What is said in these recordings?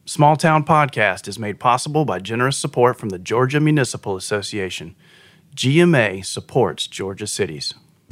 Small Town Podcast is made possible by generous support from the Georgia Municipal Association. GMA supports Georgia cities.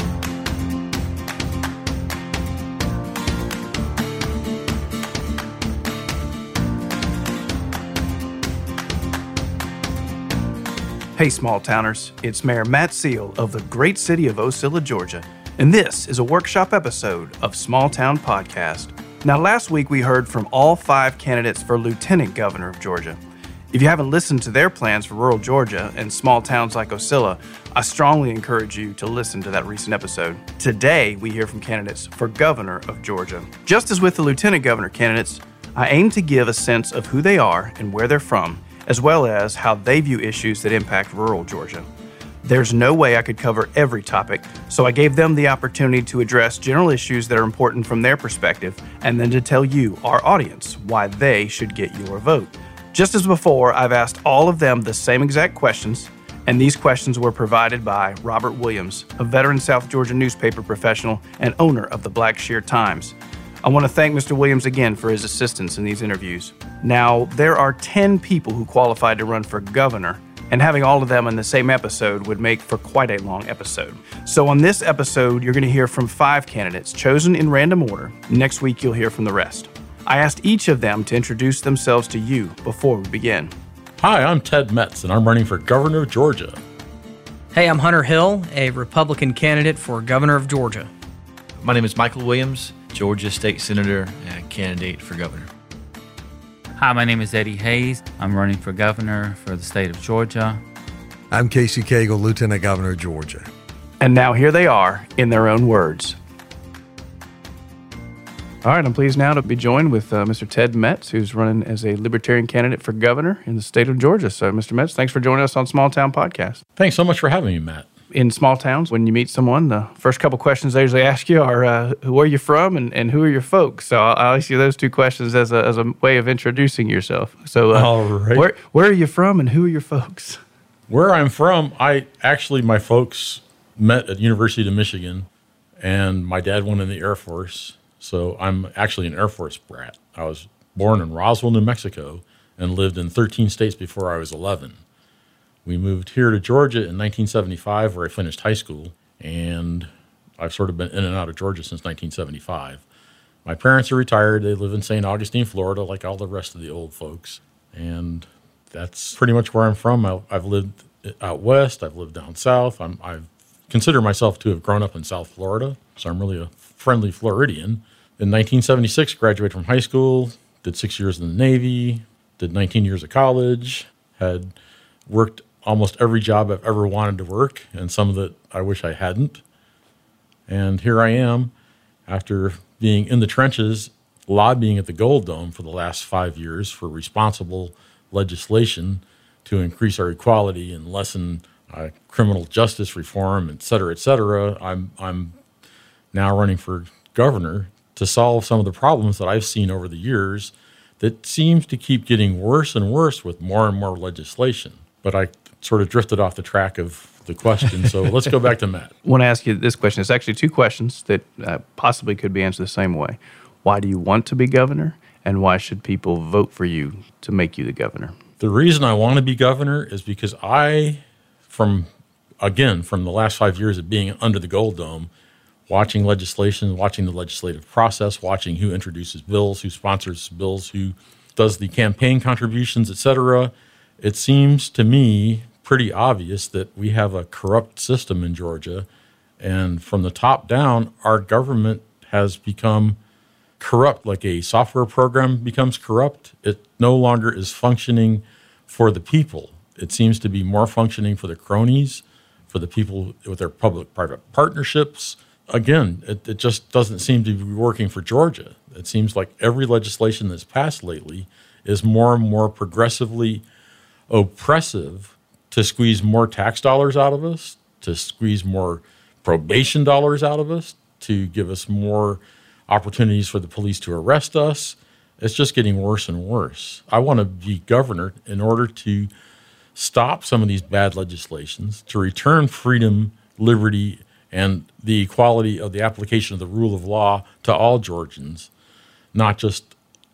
Hey, small towners, it's Mayor Matt Seal of the great city of Ocilla, Georgia, and this is a workshop episode of Small Town Podcast. Now, last week we heard from all 5 candidates for Lieutenant Governor of Georgia. If you haven't listened to their plans for rural Georgia and small towns like Ocilla, I strongly encourage you to listen to that recent episode. Today, we hear from candidates for Governor of Georgia. Just as with the Lieutenant Governor candidates, I aim to give a sense of who they are and where they're from, as well as how they view issues that impact rural Georgia. There's no way I could cover every topic, so I gave them the opportunity to address general issues that are important from their perspective, and then to tell you, our audience, why they should get your vote. Just as before, I've asked all of them the same exact questions, and these questions were provided by Robert Williams, a veteran South Georgia newspaper professional and owner of the Blackshear Times. I want to thank Mr. Williams again for his assistance in these interviews. Now, there are 10 people who qualified to run for governor, and having all of them in the same episode would make for quite a long episode. So on this episode, you're going to hear from 5 candidates chosen in random order. Next week, you'll hear from the rest. I asked each of them to introduce themselves to you before we begin. Hi, I'm Ted Metz, and I'm running for Governor of Georgia. Hey, I'm Hunter Hill, a Republican candidate for Governor of Georgia. My name is Michael Williams, Georgia State Senator and candidate for governor. Hi, my name is Eddie Hayes. I'm running for governor for the state of Georgia. I'm Casey Cagle, Lieutenant Governor of Georgia. And now here they are in their own words. All right, I'm pleased now to be joined with Mr. Ted Metz, who's running as a Libertarian candidate for governor in the state of Georgia. So, Mr. Metz, thanks for joining us on Small Town Podcast. Thanks so much for having me, Matt. In small towns, when you meet someone, the first couple questions they usually ask you are, where are you from and who are your folks? So I'll ask you those 2 questions as a way of introducing yourself. So all right. Where are you from and who are your folks? Where I'm from, my folks met at University of Michigan, and my dad went in the Air Force. So I'm actually an Air Force brat. I was born in Roswell, New Mexico, and lived in 13 states before I was 11. We moved here to Georgia in 1975, where I finished high school, and I've sort of been in and out of Georgia since 1975. My parents are retired. They live in St. Augustine, Florida, like all the rest of the old folks, and that's pretty much where I'm from. I've lived out west. I've lived down south. I consider myself to have grown up in South Florida, so I'm really a friendly Floridian. In 1976, graduated from high school, did 6 years in the Navy, did 19 years of college, had worked almost every job I've ever wanted to work, and some of it I wish I hadn't. And here I am, after being in the trenches, lobbying at the Gold Dome for the last 5 years for responsible legislation to increase our equality and lessen criminal justice reform, et cetera, et cetera. I'm now running for governor to solve some of the problems that I've seen over the years that seems to keep getting worse and worse with more and more legislation. But I sort of drifted off the track of the question, so let's go back to Matt. I want to ask you this question. It's actually 2 questions that possibly could be answered the same way. Why do you want to be governor, and why should people vote for you to make you the governor? The reason I want to be governor is because from the last 5 years of being under the Gold Dome, watching legislation, watching the legislative process, watching who introduces bills, who sponsors bills, who does the campaign contributions, et cetera, it seems to me pretty obvious that we have a corrupt system in Georgia, and from the top down, our government has become corrupt. Like a software program becomes corrupt, it no longer is functioning for the people. It seems to be more functioning for the cronies, for the people with their public-private partnerships. Again, it just doesn't seem to be working for Georgia. It seems like every legislation that's passed lately is more and more progressively oppressive to squeeze more tax dollars out of us, to squeeze more probation dollars out of us, to give us more opportunities for the police to arrest us. It's just getting worse and worse. I want to be governor in order to stop some of these bad legislations, to return freedom, liberty, and the equality of the application of the rule of law to all Georgians, not just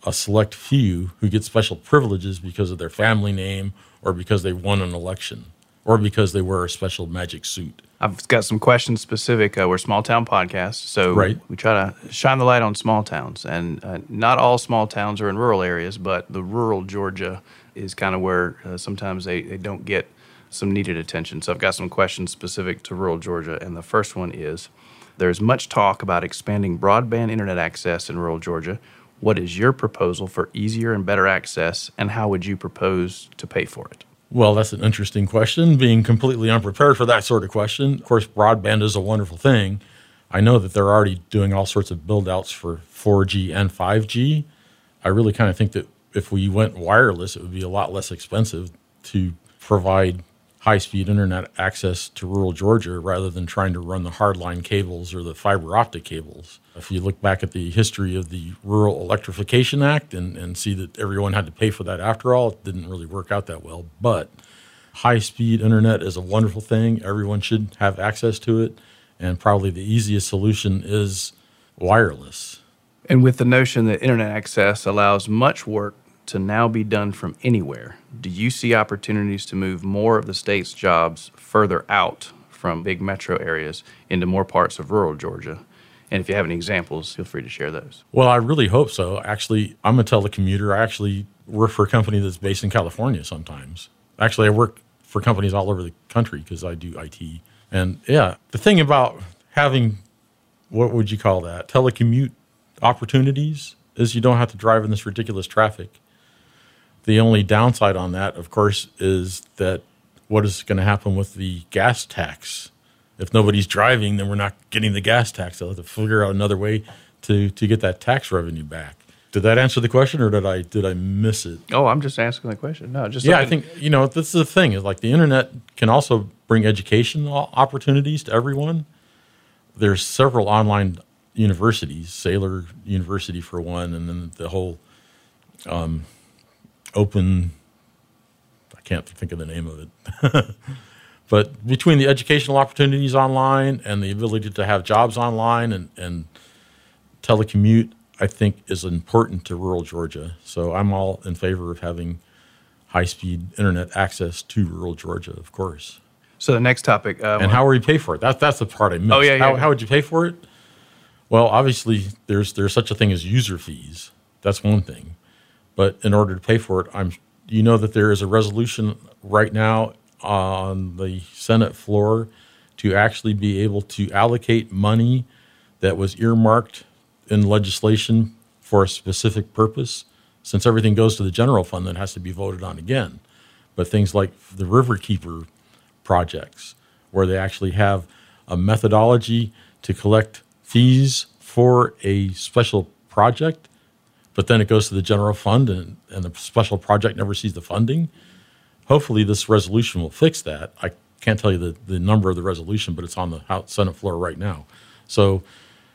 a select few who get special privileges because of their family name or because they won an election or because they wear a special magic suit. I've got some questions specific. We're a small town podcast, so we try to shine the light on small towns. And not all small towns are in rural areas, but the rural Georgia is kind of where sometimes they don't get some needed attention. So I've got some questions specific to rural Georgia. And the first one is, there's much talk about expanding broadband internet access in rural Georgia. What is your proposal for easier and better access, and how would you propose to pay for it? Well, that's an interesting question, being completely unprepared for that sort of question. Of course, broadband is a wonderful thing. I know that they're already doing all sorts of build-outs for 4G and 5G. I really kind of think that if we went wireless, it would be a lot less expensive to provide high-speed internet access to rural Georgia rather than trying to run the hardline cables or the fiber optic cables. If you look back at the history of the Rural Electrification Act and see that everyone had to pay for that after all, it didn't really work out that well. But high-speed internet is a wonderful thing. Everyone should have access to it, and probably the easiest solution is wireless. And with the notion that internet access allows much work to now be done from anywhere, do you see opportunities to move more of the state's jobs further out from big metro areas into more parts of rural Georgia? And if you have any examples, feel free to share those. Well, I really hope so. Actually, I'm a telecommuter. I actually work for a company that's based in California sometimes. Actually, I work for companies all over the country because I do IT. And yeah, the thing about having, what would you call that, telecommute opportunities is you don't have to drive in this ridiculous traffic. The only downside on that, of course, is that what is going to happen with the gas tax? If nobody's driving, then we're not getting the gas tax. They'll have to figure out another way to get that tax revenue back. Did that answer the question, or did I miss it? Oh, I'm just asking the question. No, just I think this is the thing. Is like the internet can also bring educational opportunities to everyone. There's several online universities, Saylor University for one, and then the whole open. I can't think of the name of it. But between the educational opportunities online and the ability to have jobs online and telecommute, I think is important to rural Georgia. So I'm all in favor of having high-speed internet access to rural Georgia, of course. So the next topic. And how will you pay for it? That's the part I missed. Oh, yeah. How would you pay for it? Well, obviously, there's such a thing as user fees. That's one thing. But in order to pay for it, that there is a resolution right now on the Senate floor to actually be able to allocate money that was earmarked in legislation for a specific purpose. Since everything goes to the general fund, that has to be voted on again. But things like the Riverkeeper projects, where they actually have a methodology to collect fees for a special project, but then it goes to the general fund and the special project never sees the funding. Hopefully this resolution will fix that. I can't tell you the number of the resolution, but it's on the Senate floor right now. So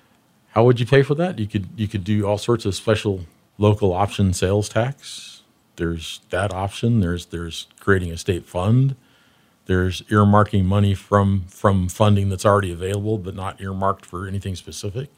how would you pay for that? You could do all sorts of special local option sales tax. There's that option. There's creating a state fund. There's earmarking money from funding that's already available but not earmarked for anything specific.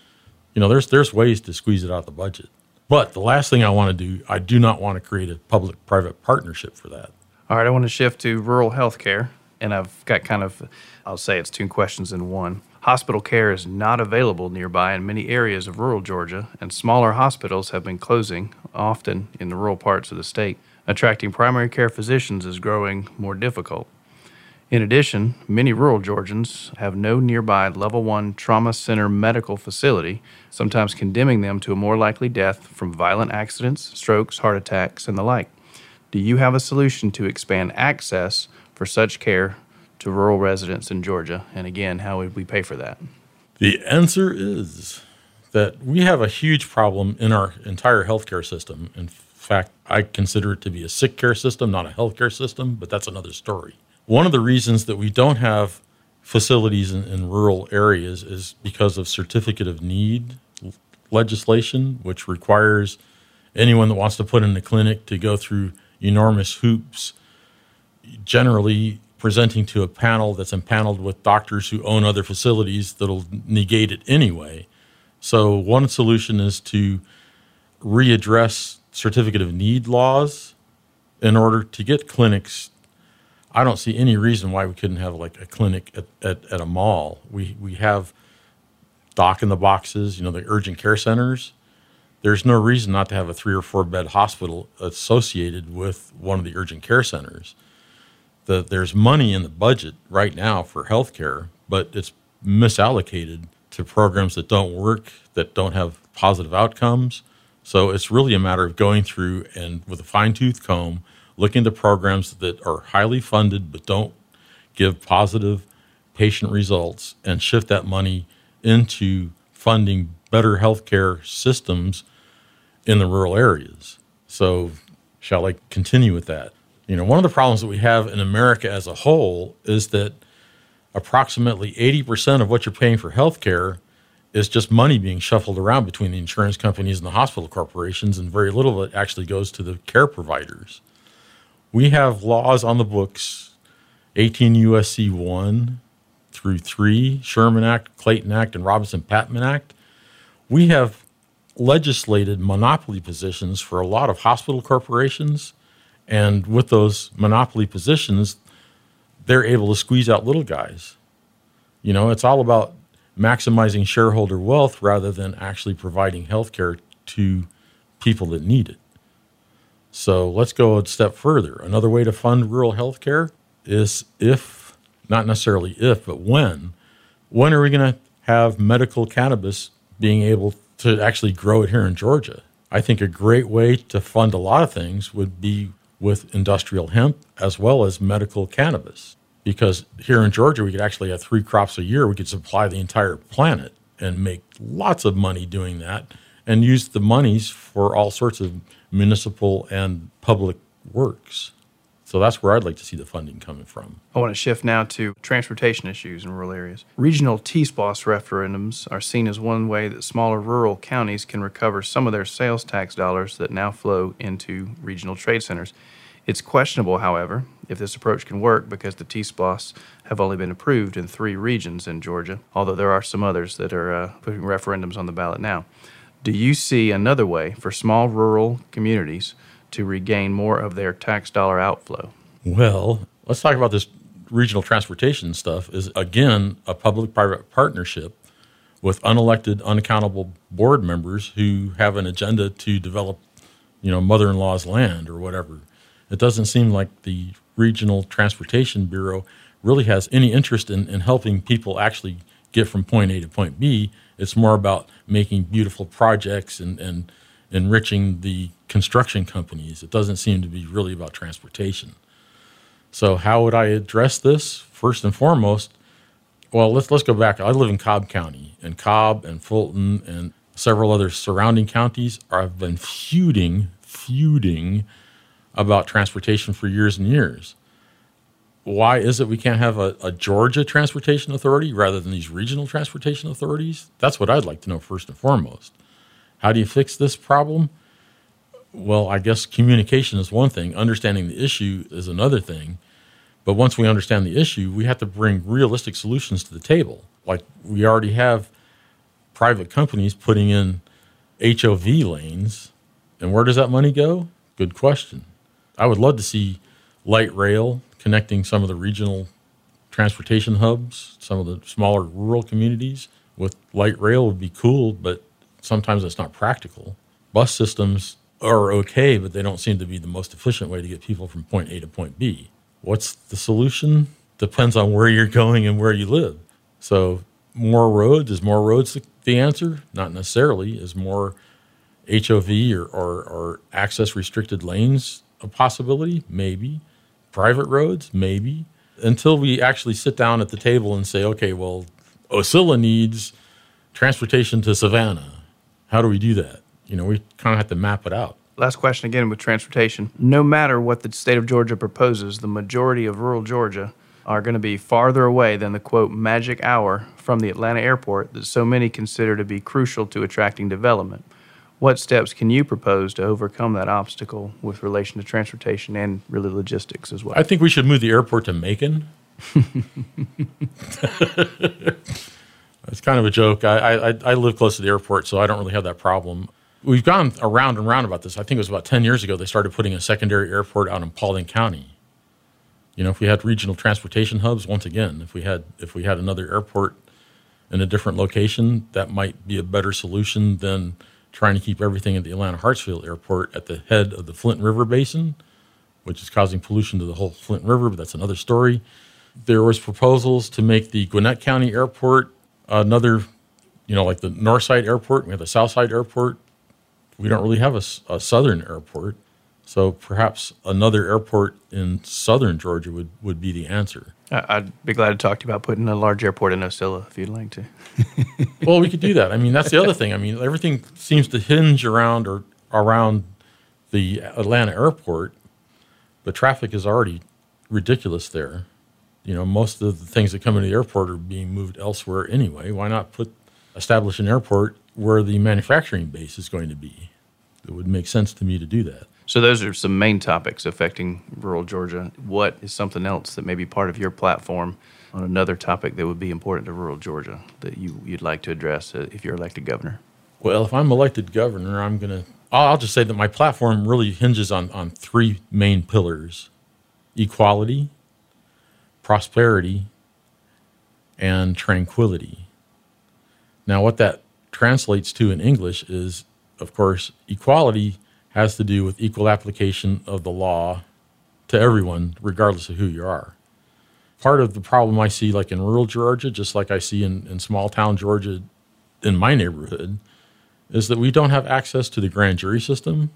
There's ways to squeeze it out of the budget. But the last thing I want to do, I do not want to create a public-private partnership for that. All right, I want to shift to rural health care, and I've got I'll say it's two questions in one. Hospital care is not available nearby in many areas of rural Georgia, and smaller hospitals have been closing, often in the rural parts of the state. Attracting primary care physicians is growing more difficult. In addition, many rural Georgians have no nearby level 1 trauma center medical facility, sometimes condemning them to a more likely death from violent accidents, strokes, heart attacks, and the like. Do you have a solution to expand access for such care to rural residents in Georgia? And again, how would we pay for that? The answer is that we have a huge problem in our entire healthcare system. In fact, I consider it to be a sick care system, not a healthcare system, but that's another story. One of the reasons that we don't have facilities in rural areas is because of certificate of need legislation, which requires anyone that wants to put in a clinic to go through enormous hoops, generally presenting to a panel that's empaneled with doctors who own other facilities that'll negate it anyway. So one solution is to readdress certificate of need laws in order to get clinics. I don't see any reason why we couldn't have like a clinic at a mall. We have doc in the boxes, the urgent care centers. There's no reason not to have a 3 or 4 bed hospital associated with one of the urgent care centers. There's money in the budget right now for healthcare, but it's misallocated to programs that don't work, that don't have positive outcomes. So it's really a matter of going through and with a fine-tooth comb, looking at the programs that are highly funded but don't give positive patient results and shift that money into funding better healthcare systems in the rural areas. So shall I continue with that? One of the problems that we have in America as a whole is that approximately 80% of what you're paying for healthcare is just money being shuffled around between the insurance companies and the hospital corporations, and very little of it actually goes to the care providers. We have laws on the books, 18 U.S.C. 1 through 3, Sherman Act, Clayton Act, and Robinson-Patman Act. We have legislated monopoly positions for a lot of hospital corporations, and with those monopoly positions, they're able to squeeze out little guys. It's all about maximizing shareholder wealth rather than actually providing health care to people that need it. So let's go a step further. Another way to fund rural health care is not necessarily if, but when are we going to have medical cannabis being able to actually grow it here in Georgia? I think a great way to fund a lot of things would be with industrial hemp as well as medical cannabis. Because here in Georgia, we could actually have 3 crops a year. We could supply the entire planet and make lots of money doing that and use the monies for all sorts of municipal and public works. So that's where I'd like to see the funding coming from. I want to shift now to transportation issues in rural areas. Regional T-SPLOST referendums are seen as one way that smaller rural counties can recover some of their sales tax dollars that now flow into regional trade centers. It's questionable, however, if this approach can work because the T-SPLOSTs have only been approved in 3 regions in Georgia, although there are some others that are putting referendums on the ballot now. Do you see another way for small rural communities to regain more of their tax dollar outflow? Well, let's talk about this regional transportation stuff. Is again a public-private partnership with unelected, unaccountable board members who have an agenda to develop, mother-in-law's land or whatever. It doesn't seem like the Regional Transportation Bureau really has any interest in helping people actually get from point A to point B. It's more about making beautiful projects and enriching the construction companies. It doesn't seem to be really about transportation. So how would I address this? First and foremost, well, let's go back. I live in Cobb County, and Cobb and Fulton and several other surrounding counties have been feuding about transportation for years and years. Why is it we can't have a Georgia Transportation Authority rather than these regional transportation authorities? That's what I'd like to know first and foremost. How do you fix this problem? Well, I guess communication is one thing. Understanding the issue is another thing. But once we understand the issue, we have to bring realistic solutions to the table. Like we already have private companies putting in HOV lanes. And where does that money go? Good question. I would love to see light rail connecting some of the regional transportation hubs, some of the smaller rural communities with light rail would be cool, but sometimes it's not practical. Bus systems are okay, but they don't seem to be the most efficient way to get people from point A to point B. What's the solution? Depends on where you're going and where you live. So more roads, is more roads the answer? Not necessarily. Is more HOV or access restricted lanes a possibility? Maybe. Private roads? Maybe. Until we actually sit down at the table and say, okay, well, Ocilla needs transportation to Savannah. How do we do that? We kind of have to map it out. Last question again with transportation. No matter what the state of Georgia proposes, the majority of rural Georgia are going to be farther away than the, quote, magic hour from the Atlanta airport that so many consider to be crucial to attracting development. What steps can you propose to overcome that obstacle with relation to transportation and really logistics as well? I think we should move the airport to Macon. It's kind of a joke. I live close to the airport, so I don't really have that problem. we've gone around and round about this. I think it was about 10 years ago they started putting a secondary airport out in Paulding County. If we had regional transportation hubs, once again, if we had another airport in a different location, that might be a better solution than trying to keep everything at the Atlanta Hartsfield Airport at the head of the Flint River Basin, which is causing pollution to the whole Flint River, but that's another story. There was proposals to make the Gwinnett County Airport another, like the Northside Airport. We have the Southside Airport. We don't really have a southern airport. So perhaps another airport in southern Georgia would be the answer. I'd be glad to talk to you about putting a large airport in Ocilla if you'd like to. Well, we could do that. That's the other thing. Everything seems to hinge around the Atlanta airport, but traffic is already ridiculous there. Most of the things that come into the airport are being moved elsewhere anyway. Why not establish an airport where the manufacturing base is going to be? It would make sense to me to do that. So those are some main topics affecting rural Georgia. What is something else that may be part of your platform on another topic that would be important to rural Georgia that you'd like to address if you're elected governor? Well, if I'm elected governor, I'll just say that my platform really hinges on three main pillars: equality, prosperity, and tranquility. Now, what that translates to in English is, of course, equality has to do with equal application of the law to everyone, regardless of who you are. Part of the problem I see, like in rural Georgia, just like I see in small town Georgia in my neighborhood, is that we don't have access to the grand jury system.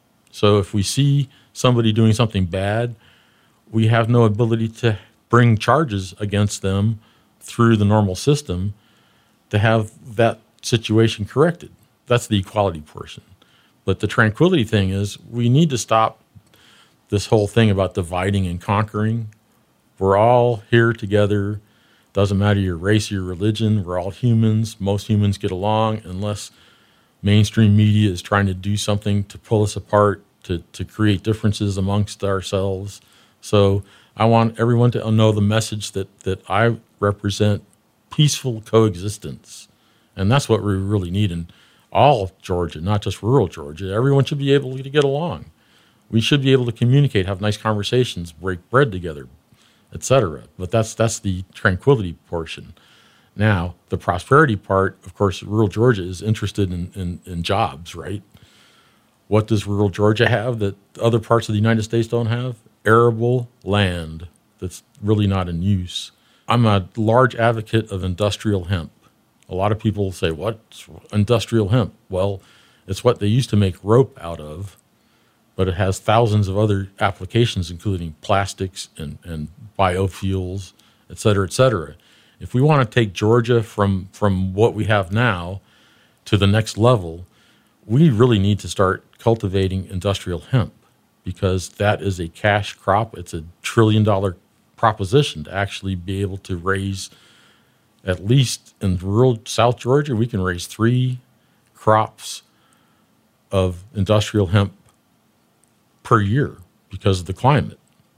So if we see somebody doing something bad, we have no ability to bring charges against them through the normal system to have that situation corrected. That's the equality portion. But the tranquility thing is we need to stop this whole thing about dividing and conquering. We're all here together. Doesn't matter your race, your religion. We're all humans. Most humans get along unless mainstream media is trying to do something to pull us apart, to create differences amongst ourselves. So I want everyone to know the message that I represent peaceful coexistence. And that's what we really need in all Georgia, not just rural Georgia. Everyone should be able to get along. We should be able to communicate, have nice conversations, break bread together, etc. But that's the tranquility portion. Now, the prosperity part, of course, rural Georgia is interested in jobs, right? What does rural Georgia have that other parts of the United States don't have? Arable land that's really not in use. I'm a large advocate of industrial hemp. A lot of people say, what's industrial hemp? Well, it's what they used to make rope out of, but it has thousands of other applications, including plastics and biofuels, et cetera, et cetera. If we want to take Georgia from what we have now to the next level, we really need to start cultivating industrial hemp because that is a cash crop. It's $1 trillion proposition to actually be able to raise, at least in rural South Georgia, we can raise 3 crops of industrial hemp per year because of the climate.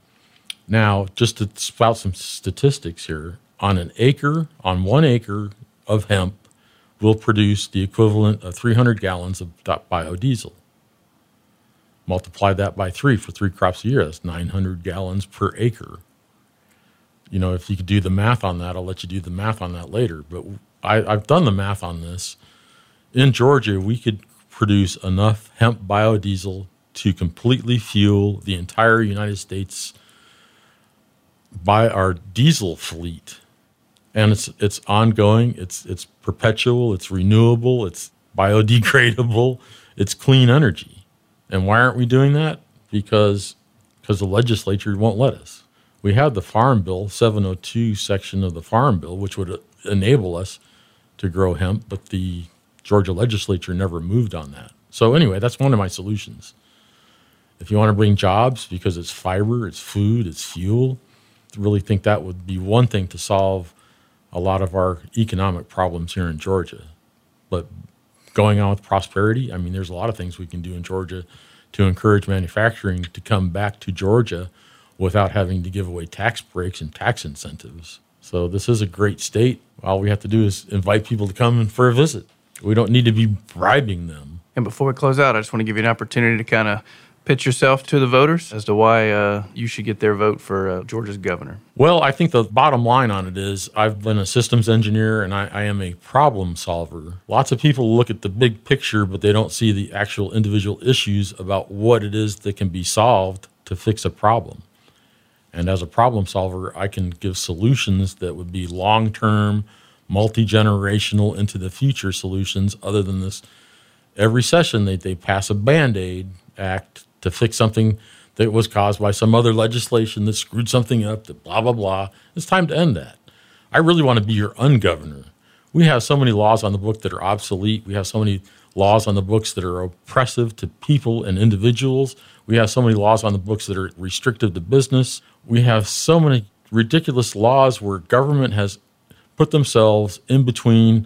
Now, just to spout some statistics here, on 1 acre of hemp will produce the equivalent of 300 gallons of biodiesel. Multiply that by 3 for 3 crops a year, that's 900 gallons per acre. If you could do the math on that, I'll let you do the math on that later. But I've done the math on this. In Georgia, we could produce enough hemp biodiesel to completely fuel the entire United States by our diesel fleet. And it's ongoing, it's perpetual, it's renewable, it's biodegradable, it's clean energy. And why aren't we doing that? Because the legislature won't let us. We have the Farm Bill, 702 section of the Farm Bill, which would enable us to grow hemp, but the Georgia legislature never moved on that. So anyway, that's one of my solutions. If you want to bring jobs, because it's fiber, it's food, it's fuel, I really think that would be one thing to solve a lot of our economic problems here in Georgia. But going on with prosperity, there's a lot of things we can do in Georgia to encourage manufacturing to come back to Georgia without having to give away tax breaks and tax incentives. So this is a great state. All we have to do is invite people to come in for a visit. We don't need to be bribing them. And before we close out, I just want to give you an opportunity to kind of pitch yourself to the voters as to why you should get their vote for Georgia's governor. Well, I think the bottom line on it is I've been a systems engineer and I am a problem solver. Lots of people look at the big picture, but they don't see the actual individual issues about what it is that can be solved to fix a problem. And as a problem solver, I can give solutions that would be long-term, multi-generational, into the future solutions other than this. Every session, they pass a Band-Aid act to fix something that was caused by some other legislation that screwed something up, that blah, blah, blah. It's time to end that. I really want to be your ungovernor. We have so many laws on the book that are obsolete. We have so many laws on the books that are oppressive to people and individuals. We have so many laws on the books that are restrictive to business. We have so many ridiculous laws where government has put themselves in between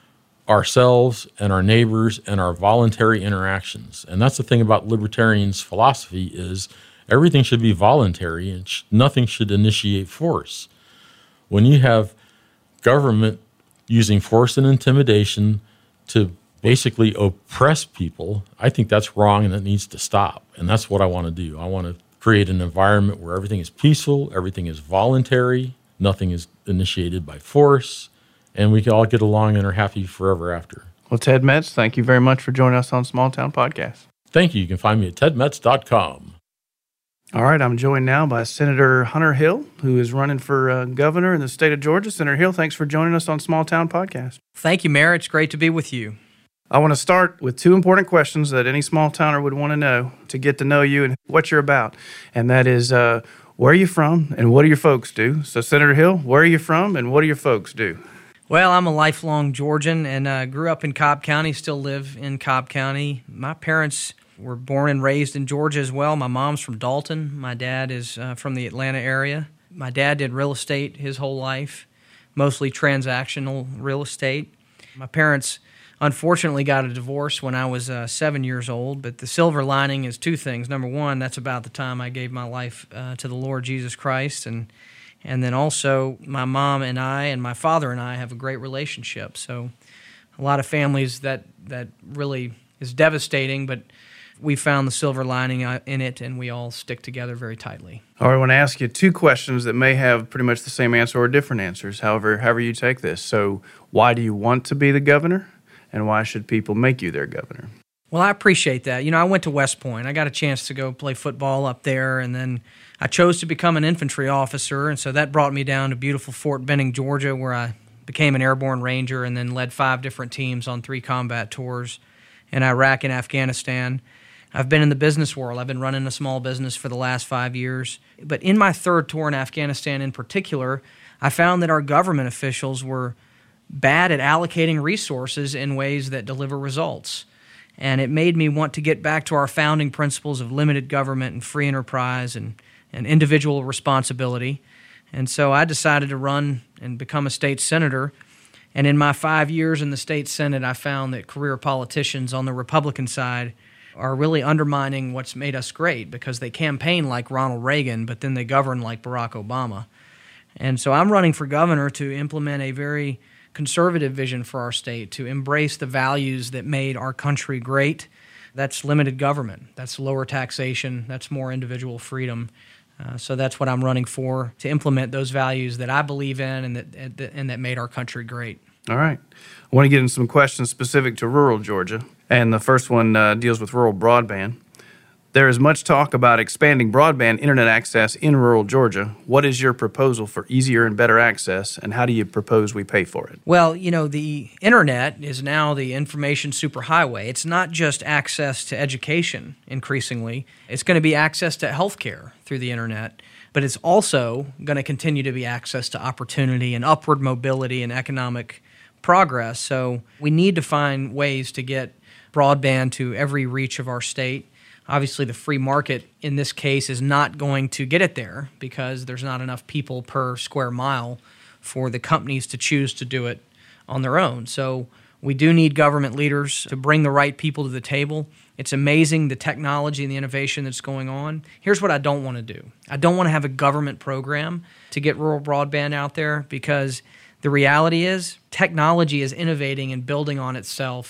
ourselves and our neighbors and our voluntary interactions. And that's the thing about libertarians' philosophy is everything should be voluntary and nothing should initiate force. When you have government using force and intimidation to basically oppress people, I think that's wrong and it needs to stop. And that's what I want to do. I want to create an environment where everything is peaceful, everything is voluntary, nothing is initiated by force, and we can all get along and are happy forever after. Well, Ted Metz, thank you very much for joining us on Small Town Podcast. Thank you. You can find me at tedmetz.com. All right, I'm joined now by Senator Hunter Hill, who is running for governor in the state of Georgia. Senator Hill, thanks for joining us on Small Town Podcast. Thank you, Mayor. It's great to be with you. I want to start with two important questions that any small towner would want to know to get to know you and what you're about. And that is, where are you from and what do your folks do? So, Senator Hill, where are you from and what do your folks do? Well, I'm a lifelong Georgian and grew up in Cobb County, still live in Cobb County. My parents were born and raised in Georgia as well. My mom's from Dalton. My dad is from the Atlanta area. My dad did real estate his whole life, mostly transactional real estate. My parents unfortunately got a divorce when I was 7 years old, but the silver lining is two things. Number one, that's about the time I gave my life to the Lord Jesus Christ, and then also my mom and I and my father and I have a great relationship. So a lot of families that really is devastating, but we found the silver lining in it, and we all stick together very tightly. All right, I want to ask you two questions that may have pretty much the same answer or different answers, however you take this. So why do you want to be the governor, and why should people make you their governor? Well, I appreciate that. You know, I went to West Point. I got a chance to go play football up there, and then I chose to become an infantry officer, and so that brought me down to beautiful Fort Benning, Georgia, where I became an airborne ranger and then led 5 different teams on 3 combat tours in Iraq and Afghanistan. I've been in the business world. I've been running a small business for the last 5 years. But in my 3rd tour in Afghanistan in particular, I found that our government officials were bad at allocating resources in ways that deliver results. And it made me want to get back to our founding principles of limited government and free enterprise and individual responsibility. And so I decided to run and become a state senator. And in my 5 years in the state Senate, I found that career politicians on the Republican side are really undermining what's made us great because they campaign like Ronald Reagan, but then they govern like Barack Obama. And so I'm running for governor to implement a very conservative vision for our state, to embrace the values that made our country great. That's limited government. That's lower taxation. That's more individual freedom. So that's what I'm running for, to implement those values that I believe in and that made our country great. All right. I want to get into some questions specific to rural Georgia. And the first one deals with rural broadband. There is much talk about expanding broadband internet access in rural Georgia. What is your proposal for easier and better access, and how do you propose we pay for it? Well, you know, the internet is now the information superhighway. It's not just access to education increasingly. It's going to be access to healthcare through the internet, but it's also going to continue to be access to opportunity and upward mobility and economic progress. So we need to find ways to get broadband to every reach of our state. Obviously, the free market in this case is not going to get it there because there's not enough people per square mile for the companies to choose to do it on their own. So we do need government leaders to bring the right people to the table. It's amazing the technology and the innovation that's going on. Here's what I don't want to do. I don't want to have a government program to get rural broadband out there because the reality is technology is innovating and building on itself and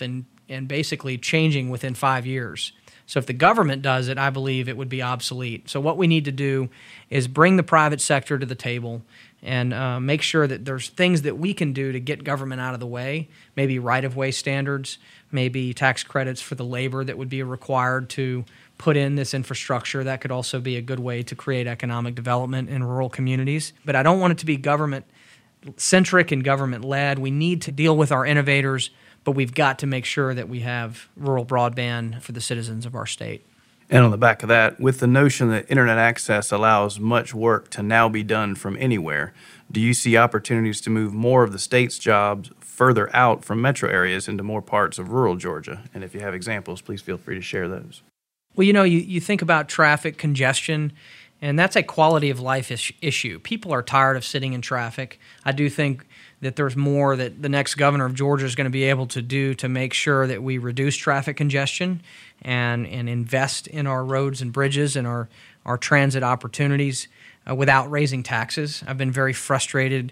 and basically changing within 5 years. So if the government does it, I believe it would be obsolete. So what we need to do is bring the private sector to the table and make sure that there's things that we can do to get government out of the way, maybe right-of-way standards, maybe tax credits for the labor that would be required to put in this infrastructure. That could also be a good way to create economic development in rural communities. But I don't want it to be government-centric and government-led. We need to deal with our innovators, but we've got to make sure that we have rural broadband for the citizens of our state. And on the back of that, with the notion that internet access allows much work to now be done from anywhere, do you see opportunities to move more of the state's jobs further out from metro areas into more parts of rural Georgia? And if you have examples, please feel free to share those. Well, you think about traffic congestion, and that's a quality of life issue. People are tired of sitting in traffic. I do think that there's more that the next governor of Georgia is going to be able to do to make sure that we reduce traffic congestion and invest in our roads and bridges and our transit opportunities without raising taxes. I've been very frustrated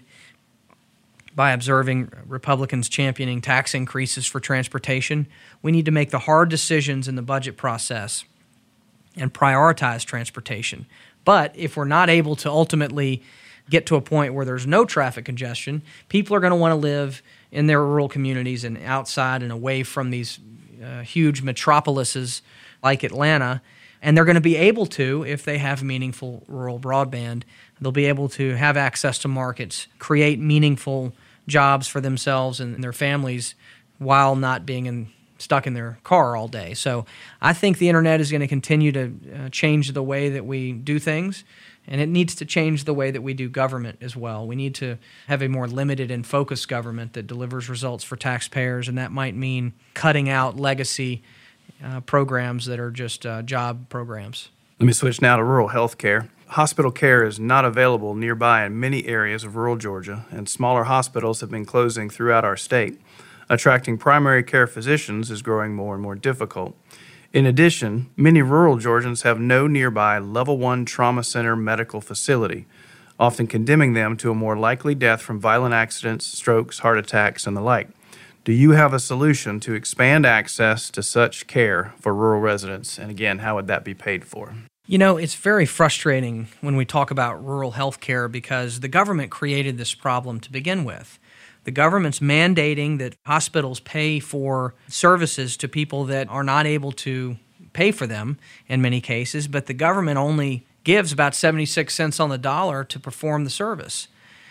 by observing Republicans championing tax increases for transportation. We need to make the hard decisions in the budget process and prioritize transportation. But if we're not able to ultimately get to a point where there's no traffic congestion, people are going to want to live in their rural communities and outside and away from these huge metropolises like Atlanta. And they're going to be able to, if they have meaningful rural broadband, they'll be able to have access to markets, create meaningful jobs for themselves and their families while not being stuck in their car all day. So I think the internet is going to continue to change the way that we do things, and it needs to change the way that we do government as well. We need to have a more limited and focused government that delivers results for taxpayers, and that might mean cutting out legacy programs that are just job programs. Let me switch now to rural health care. Hospital care is not available nearby in many areas of rural Georgia, and smaller hospitals have been closing throughout our state. Attracting primary care physicians is growing more and more difficult. In addition, many rural Georgians have no nearby Level 1 trauma center medical facility, often condemning them to a more likely death from violent accidents, strokes, heart attacks, and the like. Do you have a solution to expand access to such care for rural residents? And again, how would that be paid for? It's very frustrating when we talk about rural health care because the government created this problem to begin with. The government's mandating that hospitals pay for services to people that are not able to pay for them in many cases, but the government only gives about 76 cents on the dollar to perform the service.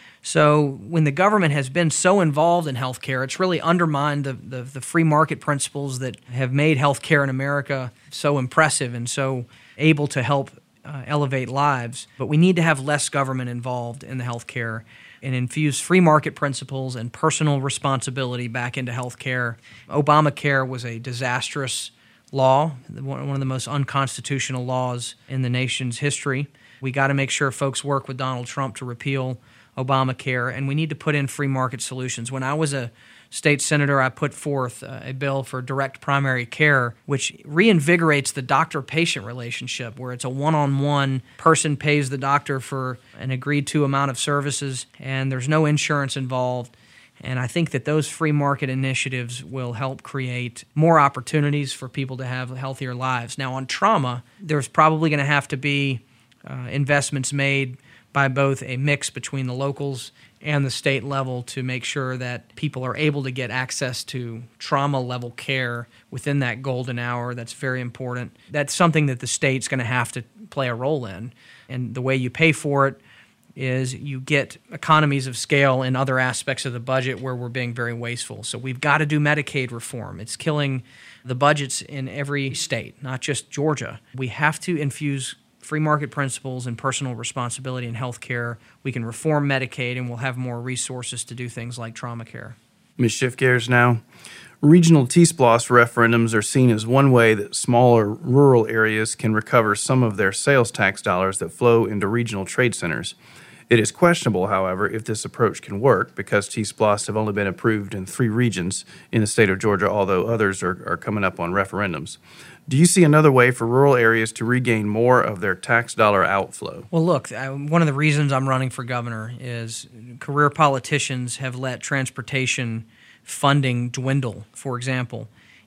So when the government has been so involved in healthcare, it's really undermined the free market principles that have made healthcare in America so impressive and so able to help elevate lives. But we need to have less government involved in the healthcare and infuse free market principles and personal responsibility back into healthcare. Obamacare was a disastrous law, one of the most unconstitutional laws in the nation's history. We got to make sure folks work with Donald Trump to repeal Obamacare, and we need to put in free market solutions. When I was a state senator, I put forth a bill for direct primary care, which reinvigorates the doctor-patient relationship, where it's a one-on-one person pays the doctor for an agreed-to amount of services, and there's no insurance involved. And I think that those free market initiatives will help create more opportunities for people to have healthier lives. Now, on trauma, there's probably going to have to be investments made by both a mix between the locals and the state level to make sure that people are able to get access to trauma-level care within that golden hour. That's very important. That's something that the state's going to have to play a role in. And the way you pay for it is you get economies of scale in other aspects of the budget where we're being very wasteful. So we've got to do Medicaid reform. It's killing the budgets in every state, not just Georgia. We have to infuse free market principles and personal responsibility in health care. We can reform Medicaid, and we'll have more resources to do things like trauma care. Let me shift gears now. Regional T-SPLOST referendums are seen as one way that smaller rural areas can recover some of their sales tax dollars that flow into regional trade centers. It is questionable, however, if this approach can work because T-SPLOST have only been approved in 3 regions in the state of Georgia, although others are coming up on referendums. Do you see another way for rural areas to regain more of their tax dollar outflow? Well, look, one of the reasons I'm running for governor is career politicians have let transportation funding dwindle. For example,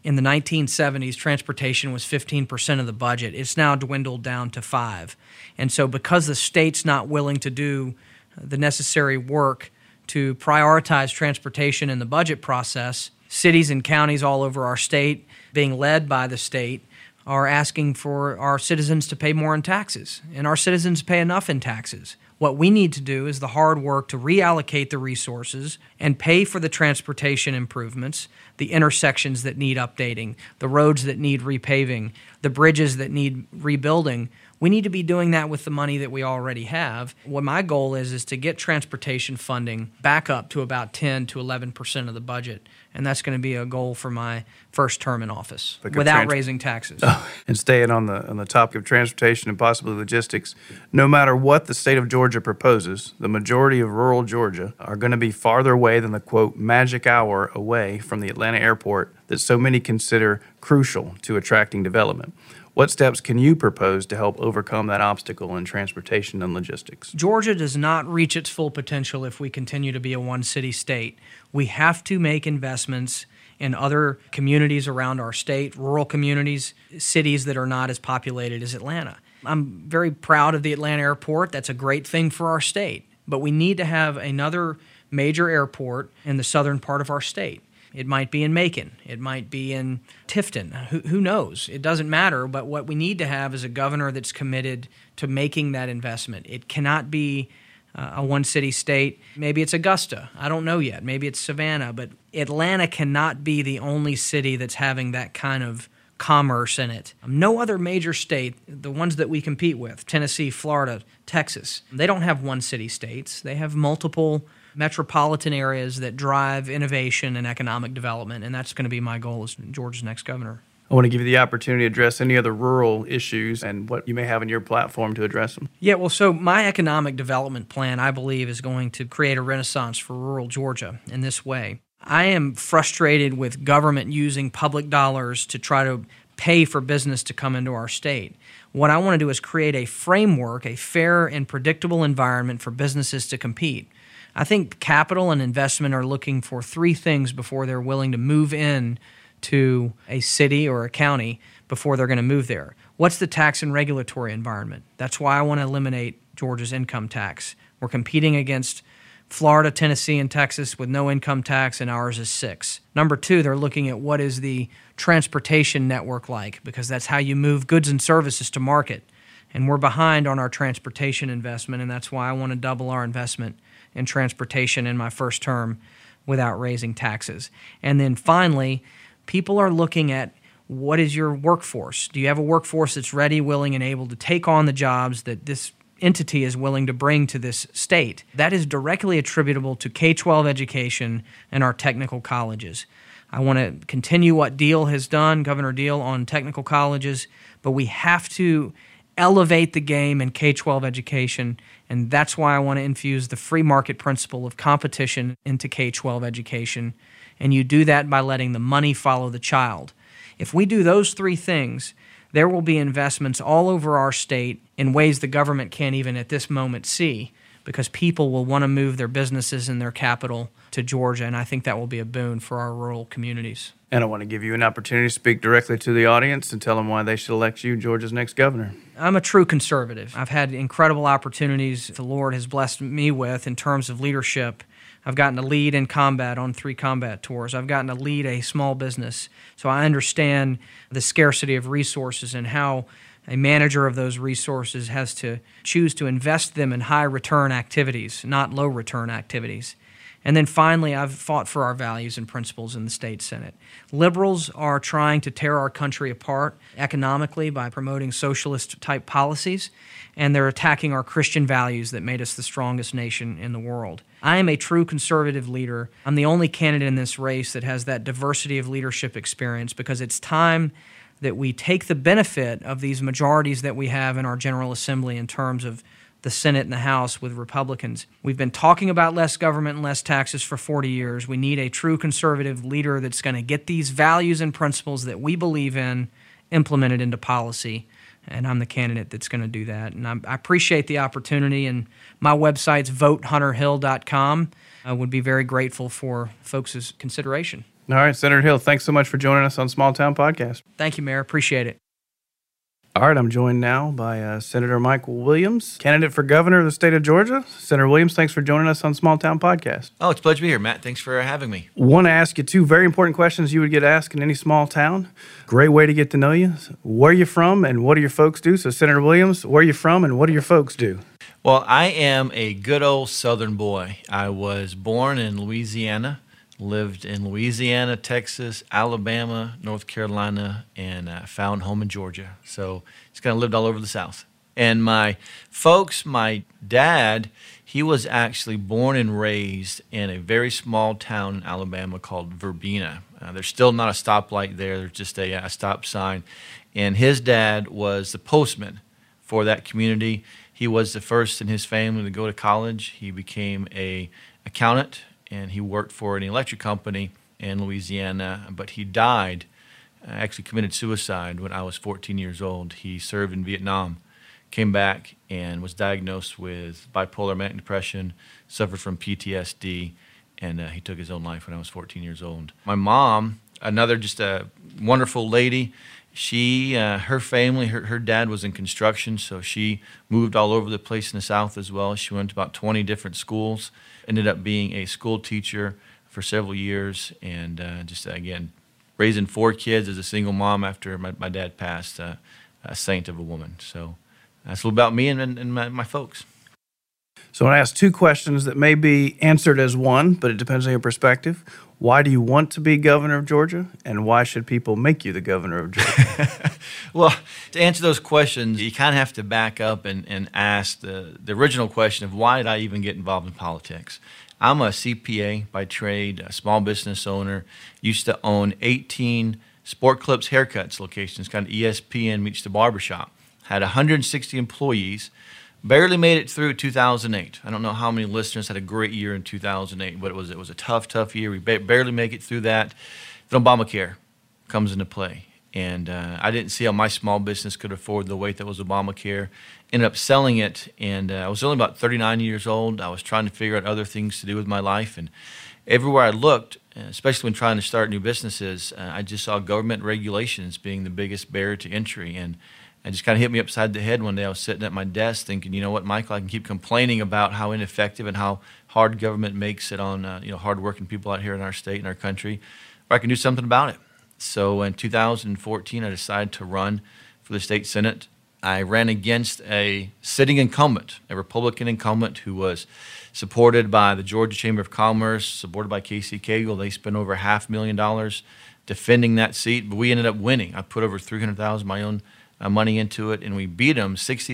In the 1970s, transportation was 15% of the budget. It's now dwindled down to 5%. And so because the state's not willing to do the necessary work to prioritize transportation in the budget process, cities and counties all over our state, being led by the state, are asking for our citizens to pay more in taxes, and our citizens pay enough in taxes. What we need to do is the hard work to reallocate the resources and pay for the transportation improvements, the intersections that need updating, the roads that need repaving, the bridges that need rebuilding. We need to be doing that with the money that we already have. What my goal is to get transportation funding back up to about 10 to 11% of the budget, and that's going to be a goal for my first term in office without raising taxes. And staying on the topic of transportation and possibly logistics, no matter what the state of Georgia proposes, the majority of rural Georgia are going to be farther away than the, quote, magic hour away from the Atlanta airport that so many consider crucial to attracting development. What steps can you propose to help overcome that obstacle in transportation and logistics? Georgia does not reach its full potential if we continue to be a one-city state. We have to make investments in other communities around our state, rural communities, cities that are not as populated as Atlanta. I'm very proud of the Atlanta airport. That's a great thing for our state. But we need to have another major airport in the southern part of our state. It might be in Macon. It might be in Tifton. Who knows? It doesn't matter, but what we need to have is a governor that's committed to making that investment. It cannot be a one-city state. Maybe it's Augusta. I don't know yet. Maybe it's Savannah. But Atlanta cannot be the only city that's having that kind of commerce in it. No other major state, the ones that we compete with, Tennessee, Florida, Texas, they don't have one-city states. They have multiple metropolitan areas that drive innovation and economic development, and that's going to be my goal as Georgia's next governor. I want to give you the opportunity to address any other rural issues and what you may have in your platform to address them. Yeah, well, so my economic development plan, I believe, is going to create a renaissance for rural Georgia in this way. I am frustrated with government using public dollars to try to pay for business to come into our state. What I want to do is create a framework, a fair and predictable environment for businesses to compete. I think capital and investment are looking for 3 things before they're willing to move in to a city or a county before they're going to move there. What's the tax and regulatory environment? That's why I want to eliminate Georgia's income tax. We're competing against Florida, Tennessee, and Texas with no income tax, and ours is 6. Number 2, they're looking at what is the transportation network like, because that's how you move goods and services to market. And we're behind on our transportation investment, and that's why I want to double our investment in transportation in my first term without raising taxes. And then finally, people are looking at what is your workforce? Do you have a workforce that's ready, willing, and able to take on the jobs that this entity is willing to bring to this state? That is directly attributable to K-12 education and our technical colleges. I want to continue what Deal has done, Governor Deal, on technical colleges, but we have to elevate the game in K-12 education, and that's why I want to infuse the free market principle of competition into K-12 education, and you do that by letting the money follow the child. If we do those 3 things, there will be investments all over our state in ways the government can't even at this moment see, because people will want to move their businesses and their capital to Georgia, and I think that will be a boon for our rural communities. And I want to give you an opportunity to speak directly to the audience and tell them why they should elect you Georgia's next governor. I'm a true conservative. I've had incredible opportunities the Lord has blessed me with in terms of leadership. I've gotten to lead in combat on 3 combat tours. I've gotten to lead a small business. So I understand the scarcity of resources and how a manager of those resources has to choose to invest them in high return activities, not low return activities. And then finally, I've fought for our values and principles in the state Senate. Liberals are trying to tear our country apart economically by promoting socialist-type policies, and they're attacking our Christian values that made us the strongest nation in the world. I am a true conservative leader. I'm the only candidate in this race that has that diversity of leadership experience, because it's time that we take the benefit of these majorities that we have in our General Assembly in terms of the Senate and the House with Republicans. We've been talking about less government and less taxes for 40 years. We need a true conservative leader that's going to get these values and principles that we believe in implemented into policy, and I'm the candidate that's going to do that. And I appreciate the opportunity, and my website's votehunterhill.com. I would be very grateful for folks' consideration. All right, Senator Hill, thanks so much for joining us on Small Town Podcast. Thank you, Mayor. Appreciate it. All right, I'm joined now by Senator Michael Williams, candidate for governor of the state of Georgia. Senator Williams, thanks for joining us on Small Town Podcast. Oh, it's a pleasure to be here, Matt. Thanks for having me. Want to ask you two very important questions you would get asked in any small town. Great way to get to know you. Where are you from and what do your folks do? So, Senator Williams, where are you from and what do your folks do? Well, I am a good old Southern boy. I was born in Louisiana, lived in Louisiana, Texas, Alabama, North Carolina, and found home in Georgia. So just kind of lived all over the South. And my folks, my dad, he was actually born and raised in a very small town in Alabama called Verbena. There's still not a stoplight there. There's just a stop sign. And his dad was the postman for that community. He was the first in his family to go to college. He became an accountant, and he worked for an electric company in Louisiana, but he died, actually committed suicide when I was 14 years old. He served in Vietnam, came back, and was diagnosed with bipolar manic depression, suffered from PTSD, and he took his own life when I was 14 years old. My mom, another just a wonderful lady, she, her family, her dad was in construction, so she moved all over the place in the South as well. She went to about 20 different schools, ended up being a school teacher for several years, and just, again, raising 4 kids as a single mom after my dad passed, a saint of a woman. So that's a little about me and my folks. So I want to ask 2 questions that may be answered as one, but it depends on your perspective. Why do you want to be governor of Georgia, and why should people make you the governor of Georgia? Well, to answer those questions, you kind of have to back up and ask the original question of why did I even get involved in politics? I'm a CPA by trade, a small business owner, used to own 18 Sport Clips haircuts locations, kind of ESPN meets the barbershop. Had 160 employees. Barely made it through 2008. I don't know how many listeners had a great year in 2008, but it was a tough year. We barely make it through that. Then Obamacare comes into play, and I didn't see how my small business could afford the weight that was Obamacare. Ended up selling it, and I was only about 39 years old. I was trying to figure out other things to do with my life, and everywhere I looked, especially when trying to start new businesses, I just saw government regulations being the biggest barrier to entry, and it just kind of hit me upside the head one day. I was sitting at my desk thinking, you know what, Michael, I can keep complaining about how ineffective and how hard government makes it on hardworking people out here in our state and our country, or I can do something about it. So in 2014, I decided to run for the state Senate. I ran against a sitting incumbent, a Republican incumbent who was supported by the Georgia Chamber of Commerce, supported by Casey Cagle. They spent over $500,000 defending that seat, but we ended up winning. I put over $300,000 of my own money into it, and we beat them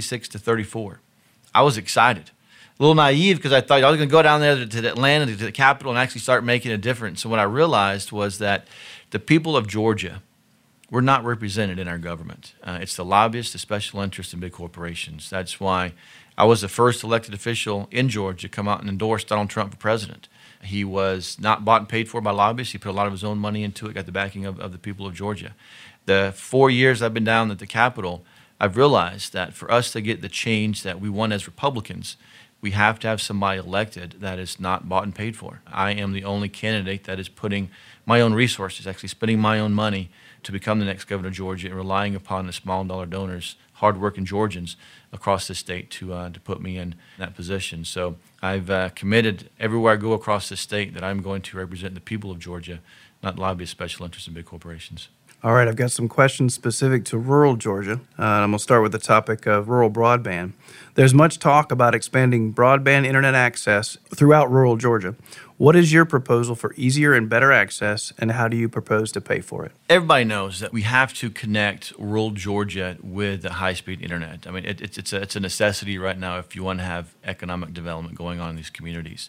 66-34. I was excited. A little naive because I thought I was going to go down there to Atlanta, to the Capitol, and actually start making a difference. So what I realized was that the people of Georgia were not represented in our government. It's the lobbyists, the special interests, and big corporations. That's why I was the first elected official in Georgia to come out and endorse Donald Trump for president. He was not bought and paid for by lobbyists. He put a lot of his own money into it, got the backing of the people of Georgia. The 4 years I've been down at the Capitol, I've realized that for us to get the change that we want as Republicans, we have to have somebody elected that is not bought and paid for. I am the only candidate that is putting my own resources, actually spending my own money to become the next governor of Georgia and relying upon the small dollar donors, hardworking Georgians across the state to put me in that position. So I've committed everywhere I go across the state that I'm going to represent the people of Georgia, not lobbyist special interests and big corporations. All right, I've got some questions specific to rural Georgia. I'm going to start with the topic of rural broadband. There's much talk about expanding broadband internet access throughout rural Georgia. What is your proposal for easier and better access, and how do you propose to pay for it? Everybody knows that we have to connect rural Georgia with the high-speed internet. I mean, it's a necessity right now if you want to have economic development going on in these communities.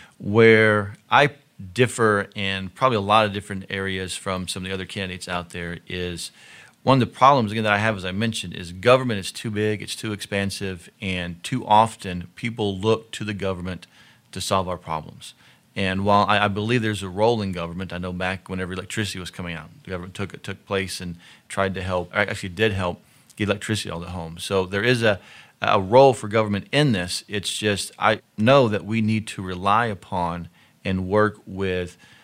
Where I differ in probably a lot of different areas from some of the other candidates out there is one of the problems, again, that I have, as I mentioned, is government is too big, it's too expansive, and too often people look to the government to solve our problems. And while I believe there's a role in government, I know back whenever electricity was coming out, the government took place and tried to help, or actually did help, get electricity all the homes. So there is a role for government in this. It's just I know that we need to rely upon and work with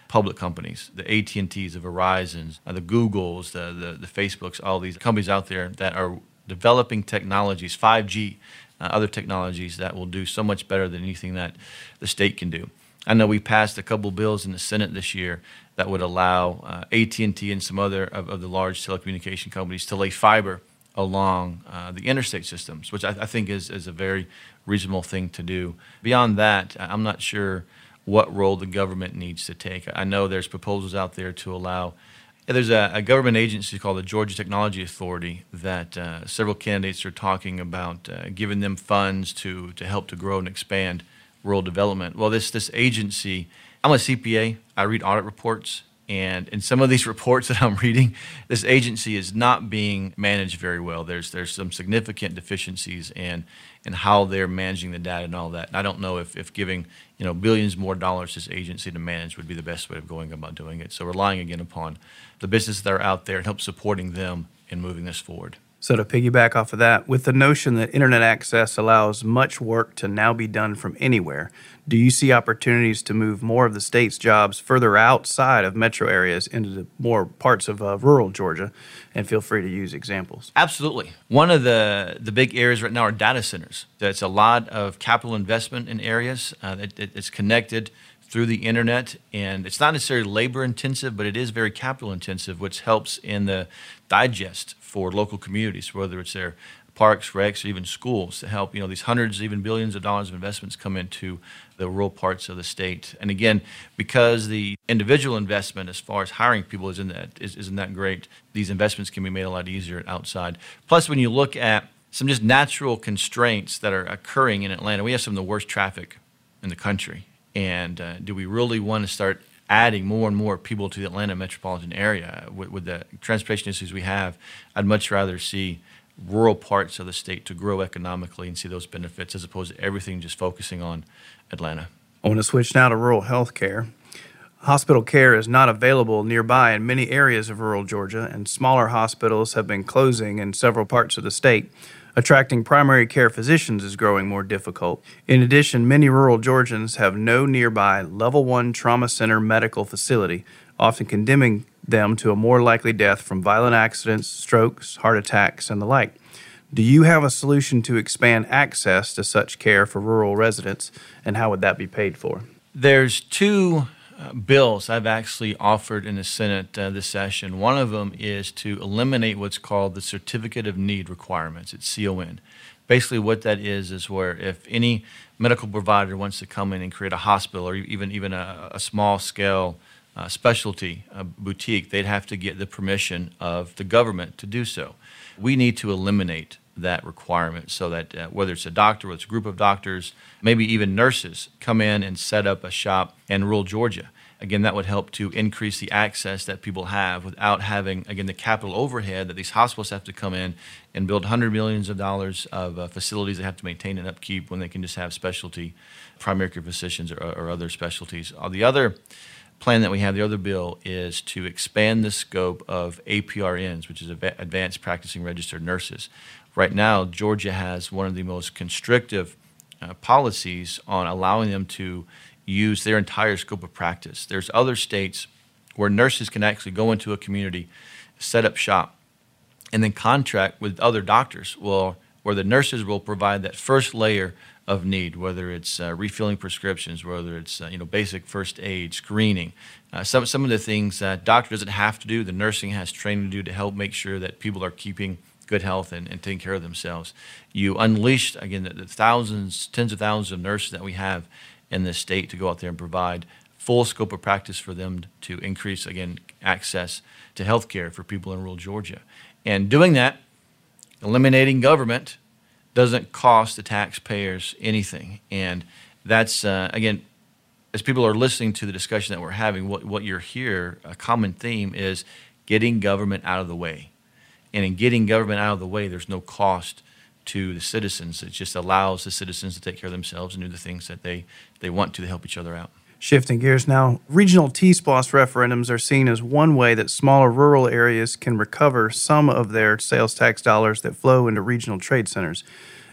public companies, the AT&Ts, the Verizons, the Googles, the Facebooks, all these companies out there that are developing technologies, 5G, other technologies that will do so much better than anything that the state can do. I know we passed a couple bills in the Senate this year that would allow AT&T and some other of the large telecommunication companies to lay fiber along the interstate systems, which I think is a very reasonable thing to do. Beyond that, I'm not sure what role the government needs to take. I know there's proposals out there to allow. There's a government agency called the Georgia Technology Authority that several candidates are talking about giving them funds to help to grow and expand rural development. Well, this agency, I'm a CPA. I read audit reports. And in some of these reports that I'm reading, this agency is not being managed very well. There's some significant deficiencies in how they're managing the data and all that. And I don't know if giving billions more dollars to this agency to manage would be the best way of going about doing it. So relying again upon the businesses that are out there and help supporting them in moving this forward. So to piggyback off of that, with the notion that internet access allows much work to now be done from anywhere, do you see opportunities to move more of the state's jobs further outside of metro areas into the more parts of rural Georgia? And feel free to use examples. Absolutely. One of the big areas right now are data centers. There's a lot of capital investment in areas. It's connected through the internet, and it's not necessarily labor intensive, but it is very capital intensive, which helps in the digest for local communities, whether it's their parks, recs, or even schools, to help these hundreds, even billions of dollars of investments come into the rural parts of the state. And again, because the individual investment as far as hiring people isn't that great, these investments can be made a lot easier outside. Plus, when you look at some just natural constraints that are occurring in Atlanta, we have some of the worst traffic in the country. And do we really want to start adding more and more people to the Atlanta metropolitan area? With the transportation issues we have, I'd much rather see rural parts of the state to grow economically and see those benefits as opposed to everything just focusing on Atlanta. I want to switch now to rural health care. Hospital care is not available nearby in many areas of rural Georgia, and smaller hospitals have been closing in several parts of the state. Attracting primary care physicians is growing more difficult. In addition, many rural Georgians have no nearby Level 1 trauma center medical facility, often condemning them to a more likely death from violent accidents, strokes, heart attacks, and the like. Do you have a solution to expand access to such care for rural residents, and how would that be paid for? There's two bills I've actually offered in the Senate this session. One of them is to eliminate what's called the Certificate of Need requirements. It's CON. Basically what that is where if any medical provider wants to come in and create a hospital or even a small-scale specialty boutique, they'd have to get the permission of the government to do so. We need to eliminate that requirement so that whether it's a doctor, whether it's a group of doctors, maybe even nurses come in and set up a shop in rural Georgia. Again, that would help to increase the access that people have without having, again, the capital overhead that these hospitals have to come in and build hundreds of millions of dollars of facilities they have to maintain and upkeep when they can just have specialty primary care physicians or other specialties. The other plan that we have, the other bill, is to expand the scope of APRNs, which is Advanced Practicing Registered Nurses. Right now, Georgia has one of the most constrictive policies on allowing them to use their entire scope of practice. There's other states where nurses can actually go into a community, set up shop, and then contract with other doctors, where the nurses will provide that first layer of need, whether it's refilling prescriptions, whether it's basic first aid, screening, some of the things that doctor doesn't have to do, the nursing has training to do to help make sure that people are keeping good health and taking care of themselves. You unleashed, again, the thousands, tens of thousands of nurses that we have in this state to go out there and provide full scope of practice for them to increase, again, access to health care for people in rural Georgia. And doing that, eliminating government, doesn't cost the taxpayers anything. And that's, again, as people are listening to the discussion that we're having, what you're hearing, a common theme is getting government out of the way. And in getting government out of the way, there's no cost to the citizens. It just allows the citizens to take care of themselves and do the things that they want to help each other out. Shifting gears now, regional T-SPLOST referendums are seen as one way that smaller rural areas can recover some of their sales tax dollars that flow into regional trade centers.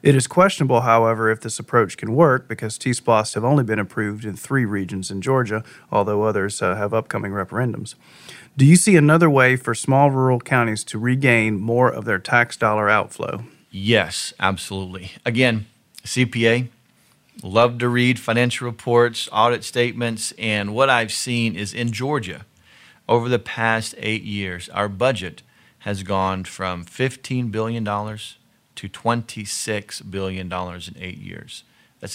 It is questionable, however, if this approach can work because T-SPLOST have only been approved in 3 regions in Georgia, although others have upcoming referendums. Do you see another way for small rural counties to regain more of their tax dollar outflow? Yes, absolutely. Again, CPA, love to read financial reports, audit statements, and what I've seen is in Georgia, over the past 8 years, our budget has gone from $15 billion to $26 billion in 8 years. That's a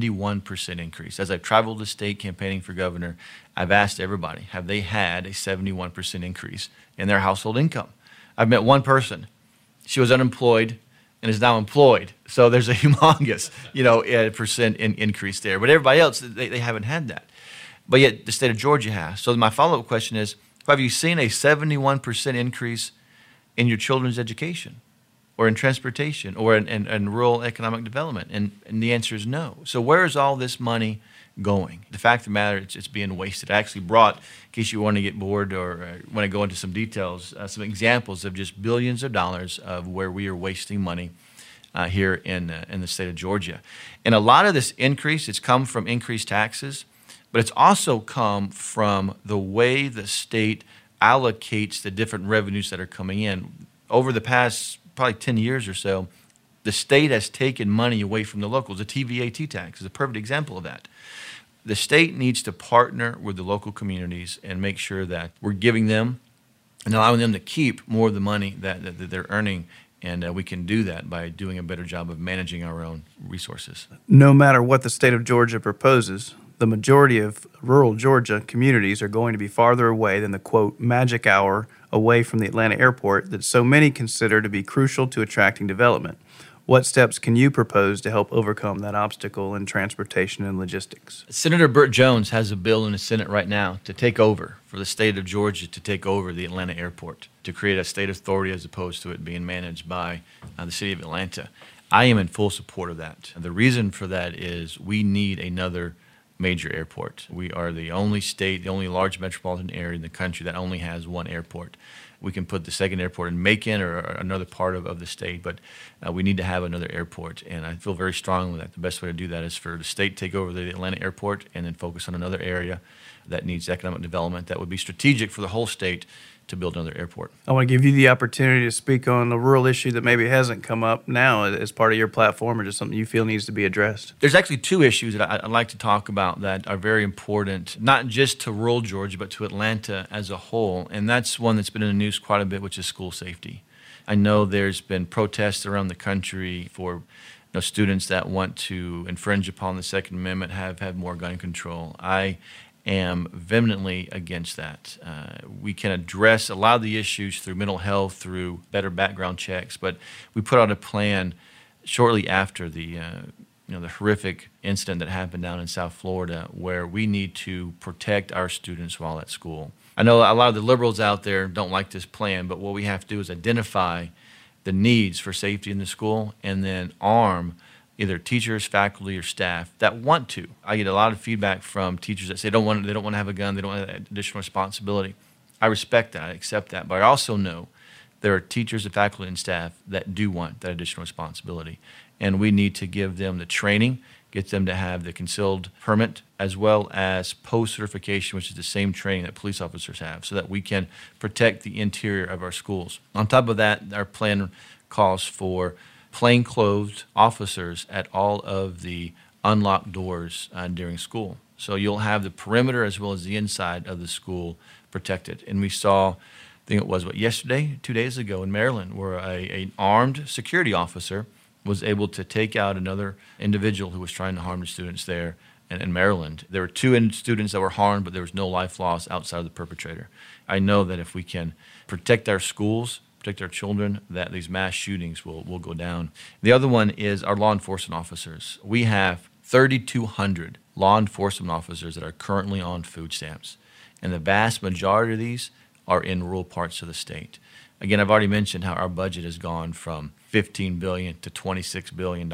71% increase. As I've traveled the state campaigning for governor, I've asked everybody, have they had a 71% increase in their household income? I've met one person. She was unemployed and is now employed. So there's a humongous, percent increase there. But everybody else, they haven't had that. But yet the state of Georgia has. So my follow-up question is, have you seen a 71% increase in your children's education or in transportation or in rural economic development? And the answer is no. So where is all this money going? The fact of the matter, it's being wasted. I actually brought, in case you want to get bored or want to go into some details, some examples of just billions of dollars of where we are wasting money here in the state of Georgia. And a lot of this increase, it's come from increased taxes, but it's also come from the way the state allocates the different revenues that are coming in. Over the past probably 10 years or so, the state has taken money away from the locals. The TVAT tax is a perfect example of that. The state needs to partner with the local communities and make sure that we're giving them and allowing them to keep more of the money that they're earning. And we can do that by doing a better job of managing our own resources. No matter what the state of Georgia proposes, the majority of rural Georgia communities are going to be farther away than the, quote, magic hour away from the Atlanta airport that so many consider to be crucial to attracting development. What steps can you propose to help overcome that obstacle in transportation and logistics? Senator Burt Jones has a bill in the Senate right now to take over, for the state of Georgia to take over the Atlanta airport, to create a state authority as opposed to it being managed by the city of Atlanta. I am in full support of that. The reason for that is we need another major airport. We are the only state, the only large metropolitan area in the country that only has one airport. We can put the second airport in Macon or another part of the state, but we need to have another airport. And I feel very strongly that the best way to do that is for the state to take over the Atlanta airport and then focus on another area that needs economic development that would be strategic for the whole state to build another airport. I want to give you the opportunity to speak on a rural issue that maybe hasn't come up now as part of your platform or just something you feel needs to be addressed. There's actually 2 issues that I'd like to talk about that are very important, not just to rural Georgia, but to Atlanta as a whole. And that's one that's been in the news quite a bit, which is school safety. I know there's been protests around the country for students that want to infringe upon the Second Amendment, have more gun control. I am vehemently against that. We can address a lot of the issues through mental health, through better background checks, but we put out a plan shortly after the horrific incident that happened down in South Florida where we need to protect our students while at school. I know a lot of the liberals out there don't like this plan, but what we have to do is identify the needs for safety in the school and then arm either teachers, faculty, or staff that want to. I get a lot of feedback from teachers that say they don't want to have a gun, they don't want that additional responsibility. I respect that, I accept that, but I also know there are teachers and faculty and staff that do want that additional responsibility. And we need to give them the training, get them to have the concealed permit, as well as post-certification, which is the same training that police officers have, so that we can protect the interior of our schools. On top of that, our plan calls for plainclothed officers at all of the unlocked doors during school. So you'll have the perimeter as well as the inside of the school protected. And we saw, I think it was yesterday, 2 days ago in Maryland, where an armed security officer was able to take out another individual who was trying to harm the students there in Maryland. There were 2 students that were harmed, but there was no life loss outside of the perpetrator. I know that if we can protect our schools, protect our children, that these mass shootings will go down. The other one is our law enforcement officers. We have 3,200 law enforcement officers that are currently on food stamps, and the vast majority of these are in rural parts of the state. Again, I've already mentioned how our budget has gone from $15 billion to $26 billion.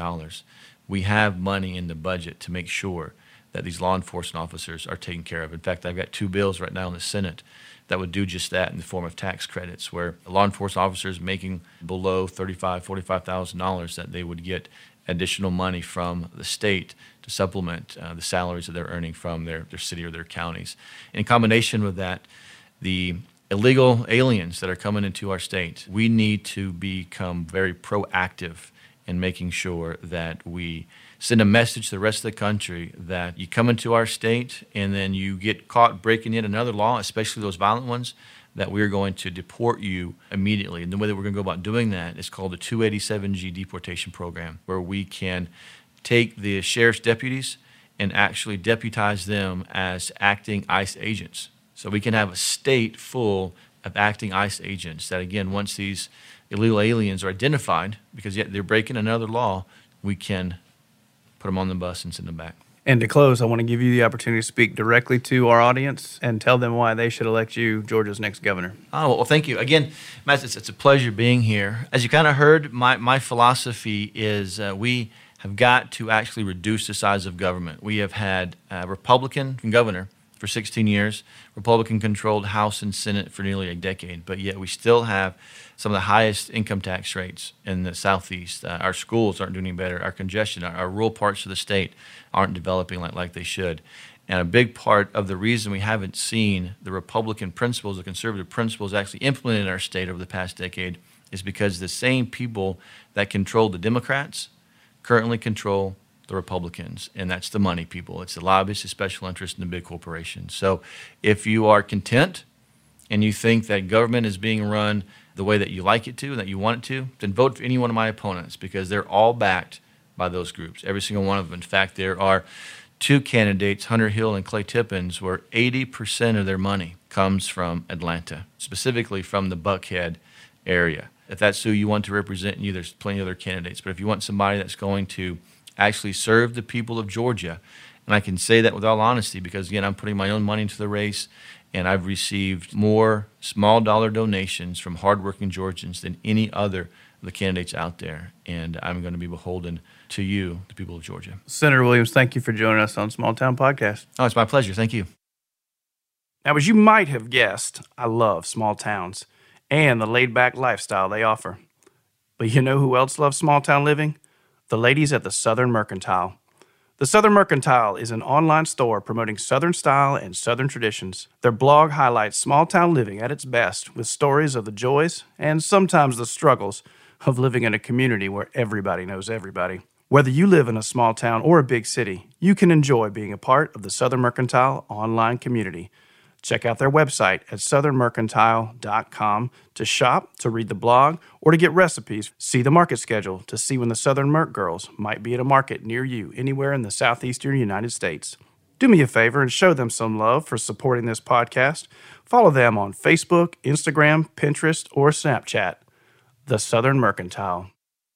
We have money in the budget to make sure that these law enforcement officers are taken care of. In fact, I've got 2 bills right now in the Senate that would do just that in the form of tax credits, where law enforcement officers making below $35,000, $45,000, that they would get additional money from the state to supplement the salaries that they're earning from their city or their counties. In combination with that, the illegal aliens that are coming into our state, we need to become very proactive in making sure that we send a message to the rest of the country that you come into our state and then you get caught breaking yet another law, especially those violent ones, that we're going to deport you immediately. And the way that we're going to go about doing that is called the 287G deportation program, where we can take the sheriff's deputies and actually deputize them as acting ICE agents. So we can have a state full of acting ICE agents that, again, once these illegal aliens are identified, because yet they're breaking another law, we can put them on the bus and send them back. And to close, I want to give you the opportunity to speak directly to our audience and tell them why they should elect you Georgia's next governor. Oh, well, thank you. Again, Matt, it's a pleasure being here. As you kind of heard, my philosophy is we have got to actually reduce the size of government. We have had a Republican governor for 16 years, Republican-controlled House and Senate for nearly a decade, but yet we still have some of the highest income tax rates in the Southeast. Our schools aren't doing any better. Our congestion, our rural parts of the state aren't developing like they should. And a big part of the reason we haven't seen the Republican principles, the conservative principles actually implemented in our state over the past decade is because the same people that control the Democrats currently control the Republicans, and that's the money people. It's the lobbyists, the special interests, and the big corporations. So if you are content and you think that government is being run the way that you like it to and that you want it to, then vote for any one of my opponents because they're all backed by those groups, every single one of them. In fact, there are two candidates, Hunter Hill and Clay Tippins, where 80% of their money comes from Atlanta, specifically from the Buckhead area. If that's who you want to represent you, there's plenty of other candidates. But if you want somebody that's going to actually serve the people of Georgia, and I can say that with all honesty because, again, I'm putting my own money into the race, and I've received more small dollar donations from hardworking Georgians than any other of the candidates out there, and I'm going to be beholden to you, the people of Georgia. Senator Williams, thank you for joining us on Small Town Podcast. Oh, it's my pleasure. Thank you. Now, as you might have guessed, I love small towns and the laid-back lifestyle they offer. But you know who else loves small town living? The ladies at the Southern Mercantile. The Southern Mercantile is an online store promoting Southern style and Southern traditions. Their blog highlights small town living at its best with stories of the joys and sometimes the struggles of living in a community where everybody knows everybody. Whether you live in a small town or a big city, you can enjoy being a part of the Southern Mercantile online community. Check out their website at southernmercantile.com to shop, to read the blog, or to get recipes. See the market schedule to see when the Southern Merc Girls might be at a market near you anywhere in the southeastern United States. Do me a favor and show them some love for supporting this podcast. Follow them on Facebook, Instagram, Pinterest, or Snapchat. The Southern Mercantile.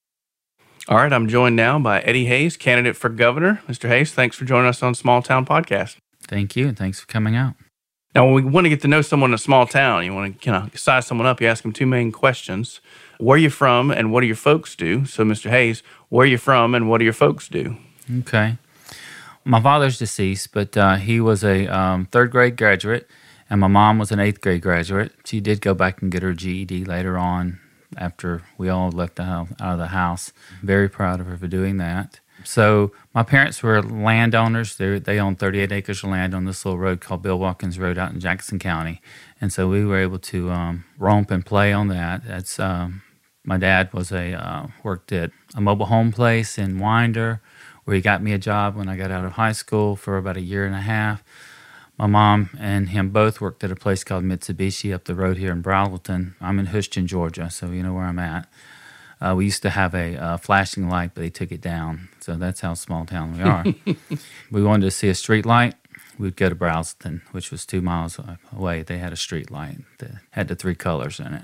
All right, I'm joined now by Eddie Hayes, candidate for governor. Mr. Hayes, thanks for joining us on Small Town Podcast. Thank you, and thanks for coming out. Now, when we want to get to know someone in a small town, you want to size someone up, you ask them two main questions. Where are you from and what do your folks do? So, Mr. Hayes, where are you from and what do your folks do? Okay. My father's deceased, but he was a third grade graduate, and my mom was an eighth grade graduate. She did go back and get her GED later on after we all left out of the house. Very proud of her for doing that. So my parents were landowners. They owned 38 acres of land on this little road called Bill Watkins Road out in Jackson County. And so we were able to romp and play on that. That's my dad was worked at a mobile home place in Winder, where he got me a job when I got out of high school for about a year and a half. My mom and him both worked at a place called Mitsubishi up the road here in Brawleton. I'm in Houston, Georgia, so you know where I'm at. We used to have a flashing light, but they took it down. So that's how small town we are. We wanted to see a street light. We'd go to Brawleton, which was 2 miles away. They had a street light that had the 3 colors in it.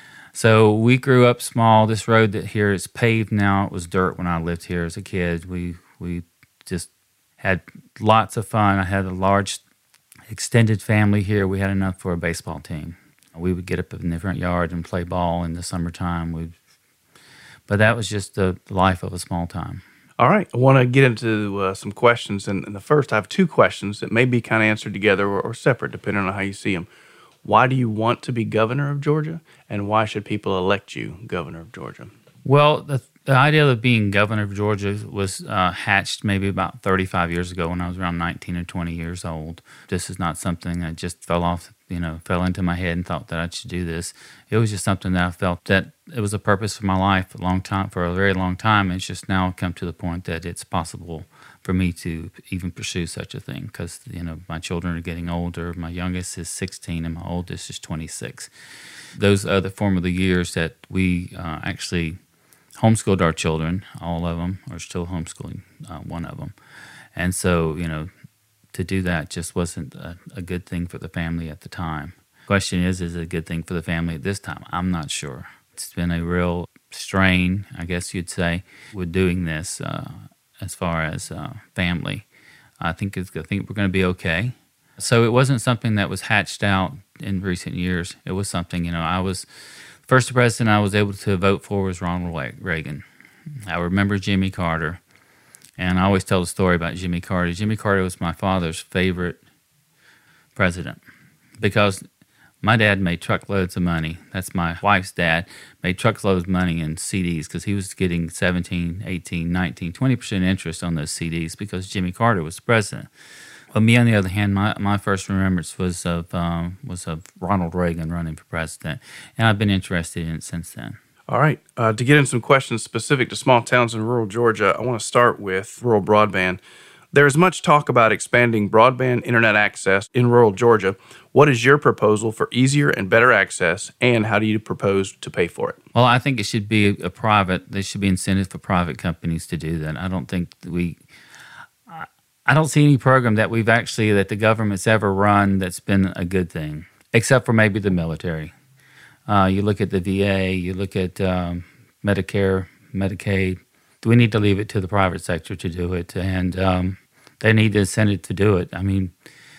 So we grew up small. This road that here is paved now. It was dirt when I lived here as a kid. We just had lots of fun. I had a large extended family here. We had enough for a baseball team. We would get up in the front yard and play ball in the summertime. But that was just the life of a small town. All right. I want to get into some questions. And the first, I have 2 questions that may be kind of answered together or separate, depending on how you see them. Why do you want to be governor of Georgia? And why should people elect you governor of Georgia? Well, The idea of being governor of Georgia was hatched maybe about 35 years ago when I was around 19 or 20 years old. This is not something that just fell into my head and thought that I should do this. It was just something that I felt that it was a purpose for my life for a very long time. It's just now come to the point that it's possible for me to even pursue such a thing because, my children are getting older. My youngest is 16 and my oldest is 26. Those are the formative years that we actually homeschooled our children. All of them are still homeschooling, one of them. And so, to do that just wasn't a good thing for the family at the time. Question is it a good thing for the family at this time? I'm not sure. It's been a real strain, I guess you'd say, with doing this as far as family. I think we're going to be okay. So it wasn't something that was hatched out in recent years. It was something, first president I was able to vote for was Ronald Reagan. I remember Jimmy Carter, and I always tell the story about Jimmy Carter. Jimmy Carter was my father's favorite president because my dad made truckloads of money. That's my wife's dad, made truckloads of money in CDs because he was getting 17, 18, 19, 20% interest on those CDs because Jimmy Carter was the president. But me, on the other hand, my first remembrance was of Ronald Reagan running for president, and I've been interested in it since then. All right. To get in some questions specific to small towns in rural Georgia, I want to start with rural broadband. There is much talk about expanding broadband internet access in rural Georgia. What is your proposal for easier and better access, and how do you propose to pay for it? Well, I think it should be there should be incentive for private companies to do that. I don't see any program that the government's ever run that's been a good thing, except for maybe the military. You look at the VA, you look at Medicare, Medicaid. We need to leave it to the private sector to do it, and they need the incentive to do it. I mean,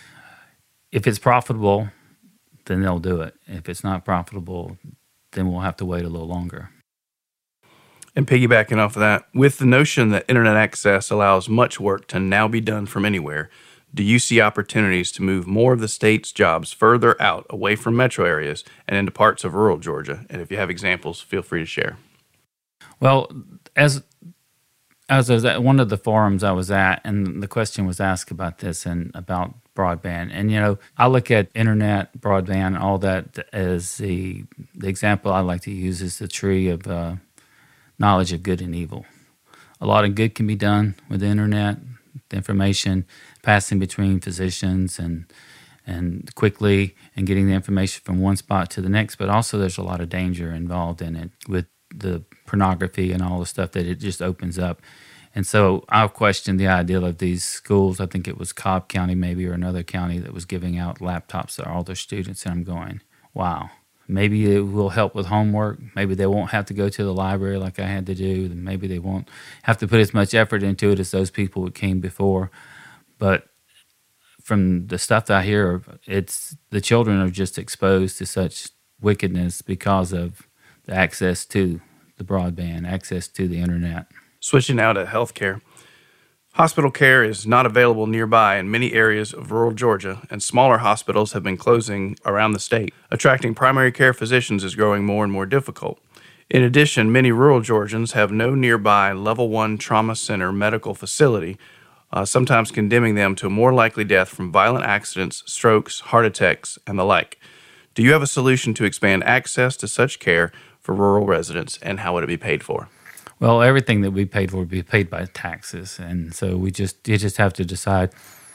if it's profitable, then they'll do it. If it's not profitable, then we'll have to wait a little longer. And piggybacking off of that, with the notion that internet access allows much work to now be done from anywhere, do you see opportunities to move more of the state's jobs further out, away from metro areas, and into parts of rural Georgia? And if you have examples, feel free to share. Well, as I was at one of the forums I was at, and the question was asked about this and about broadband. And, I look at internet, broadband, all that as the example I like to use is the tree of knowledge of good and evil. A lot of good can be done with the internet, the information passing between physicians and quickly and getting the information from one spot to the next, but also there's a lot of danger involved in it with the pornography and all the stuff that it just opens up. And so I've questioned the idea of these schools. I think it was Cobb County maybe or another county that was giving out laptops to all their students, and I'm going, wow. Maybe it will help with homework. Maybe they won't have to go to the library like I had to do. Maybe they won't have to put as much effort into it as those people who came before. But from the stuff that I hear, it's the children are just exposed to such wickedness because of the access to the broadband, access to the internet. Switching now to healthcare. Hospital care is not available nearby in many areas of rural Georgia, and smaller hospitals have been closing around the state. Attracting primary care physicians is growing more and more difficult. In addition, many rural Georgians have no nearby level 1 trauma center medical facility, sometimes condemning them to a more likely death from violent accidents, strokes, heart attacks, and the like. Do you have a solution to expand access to such care for rural residents, and how would it be paid for? Well, everything that we paid for would be paid by taxes, and so you just have to decide,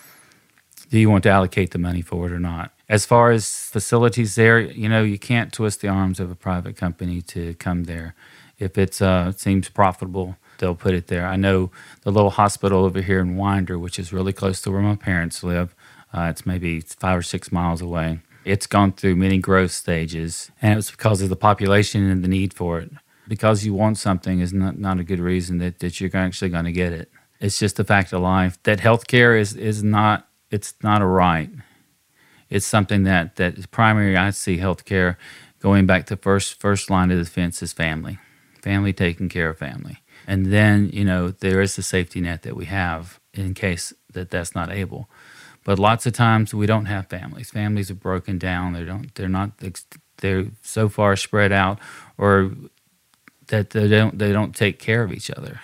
do you want to allocate the money for it or not? As far as facilities there, you can't twist the arms of a private company to come there. If it seems profitable, they'll put it there. I know the little hospital over here in Winder, which is really close to where my parents live. It's maybe 5 or 6 miles away. It's gone through many growth stages, and it was because of the population and the need for it. Because you want something is not a good reason that you're actually going to get it. It's just a fact of life that healthcare is not a right. It's something that is primary. I see healthcare going back to first line of defense is family taking care of family, and then there is the safety net that we have in case that's not able. But lots of times we don't have families. Families are broken down. They're so far spread out, or that they don't take care of each other.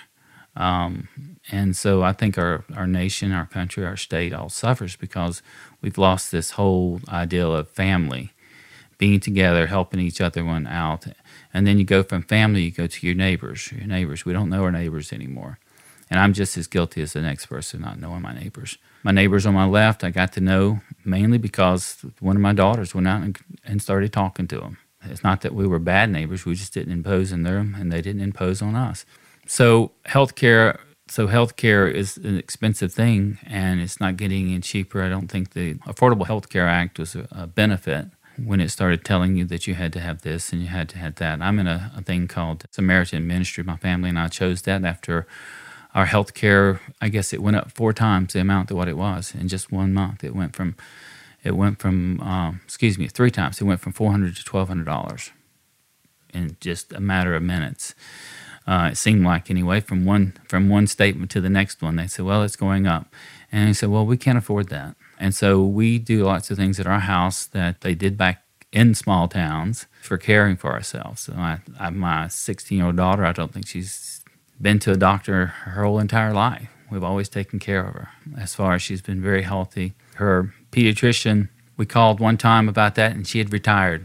And so I think our nation, our country, our state all suffers because we've lost this whole ideal of family, being together, helping each other one out. And then you go from family, you go to your neighbors. We don't know our neighbors anymore. And I'm just as guilty as the next person not knowing my neighbors. My neighbors on my left, I got to know mainly because one of my daughters went out and started talking to them. It's not that we were bad neighbors. We just didn't impose on them, and they didn't impose on us. So healthcare is an expensive thing, and it's not getting any cheaper. I don't think the Affordable Health Care Act was a benefit when it started telling you that you had to have this and you had to have that. I'm in a thing called Samaritan Ministry. My family and I chose that after our health care, I guess it went up 4 times the amount of what it was in just 1 month. It went from 3 times. It went from $400 to $1,200 in just a matter of minutes. It seemed like anyway, from one statement to the next one, they said, well, it's going up. And they said, well, we can't afford that. And so we do lots of things at our house that they did back in small towns for caring for ourselves. So my 16-year-old daughter, I don't think she's been to a doctor her whole entire life. We've always taken care of her. As far as she's been very healthy. Her pediatrician, we called one time about that, and she had retired.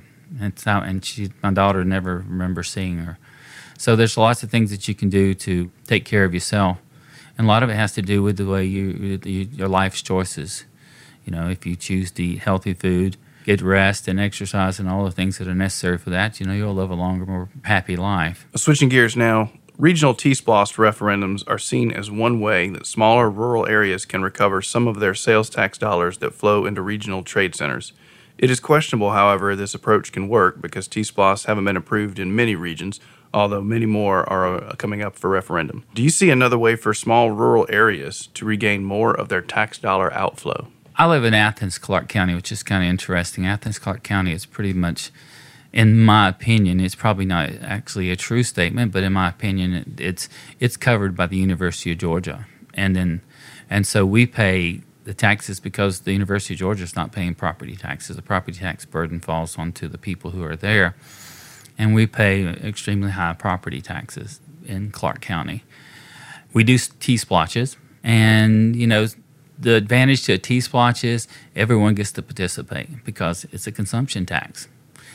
My daughter never remembers seeing her. So there's lots of things that you can do to take care of yourself. And a lot of it has to do with the way your life's choices. You know, if you choose to eat healthy food, get rest and exercise and all the things that are necessary for that, you'll live a longer, more happy life. Switching gears now, regional T-SPLOST referendums are seen as one way that smaller rural areas can recover some of their sales tax dollars that flow into regional trade centers. It is questionable, however, this approach can work because T-SPLOST haven't been approved in many regions, although many more are coming up for referendum. Do you see another way for small rural areas to regain more of their tax dollar outflow? I live in Athens, Clark County, which is kind of interesting. Athens, Clark County is pretty much, in my opinion, it's probably not actually a true statement, but in my opinion, it's covered by the University of Georgia. And so we pay the taxes because the University of Georgia is not paying property taxes. The property tax burden falls onto the people who are there. And we pay extremely high property taxes in Clark County. We do T-SPLOSTs, and, the advantage to a T-SPLOST is everyone gets to participate because it's a consumption tax.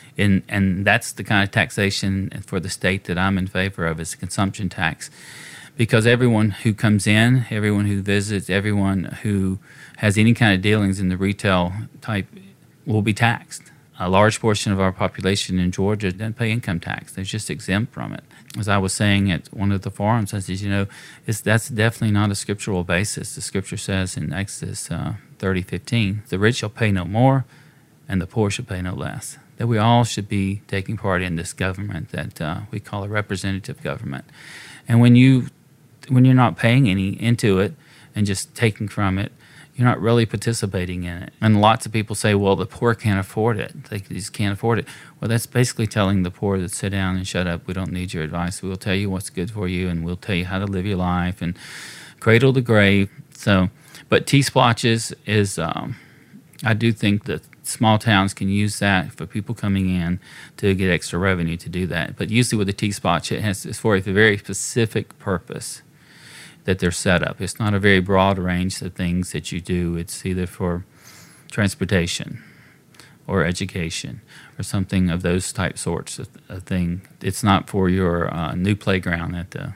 And that's the kind of taxation for the state that I'm in favor of, is a consumption tax. Because everyone who comes in, everyone who visits, everyone who has any kind of dealings in the retail type will be taxed. A large portion of our population in Georgia doesn't pay income tax. They're just exempt from it. As I was saying at one of the forums, I said, that's definitely not a scriptural basis. The scripture says in Exodus 30:15, the rich shall pay no more and the poor shall pay no less. That we all should be taking part in this government that we call a representative government. And when you're not paying any into it and just taking from it, you're not really participating in it. And lots of people say, well, the poor can't afford it. They just can't afford it. Well, that's basically telling the poor to sit down and shut up. We don't need your advice. We'll tell you what's good for you, and we'll tell you how to live your life, and cradle to grave. But T-SPLOSTs is, I do think that small towns can use that for people coming in to get extra revenue to do that. But usually with the T-SPLOST, it's for a very specific purpose that they're set up. It's not a very broad range of things that you do. It's either for transportation or education or something of those type sorts of thing. It's not for your new playground at the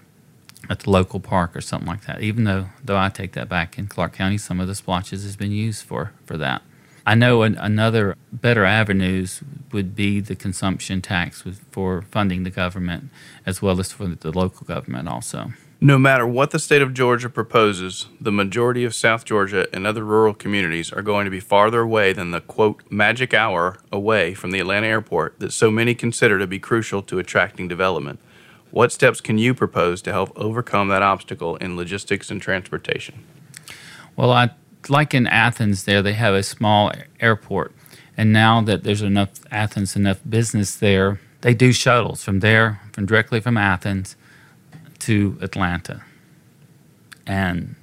local park or something like that, even though I take that back. In Clark County, some of the SPLOSTs has been used for that. I know another better avenues would be the consumption tax for funding the government as well as for the local government also. No matter what the state of Georgia proposes, the majority of South Georgia and other rural communities are going to be farther away than the, quote, magic hour away from the Atlanta airport that so many consider to be crucial to attracting development. What steps can you propose to help overcome that obstacle in logistics and transportation? Well, like in Athens there, they have a small airport. And now that there's enough business there, they do shuttles directly from Athens to Atlanta. And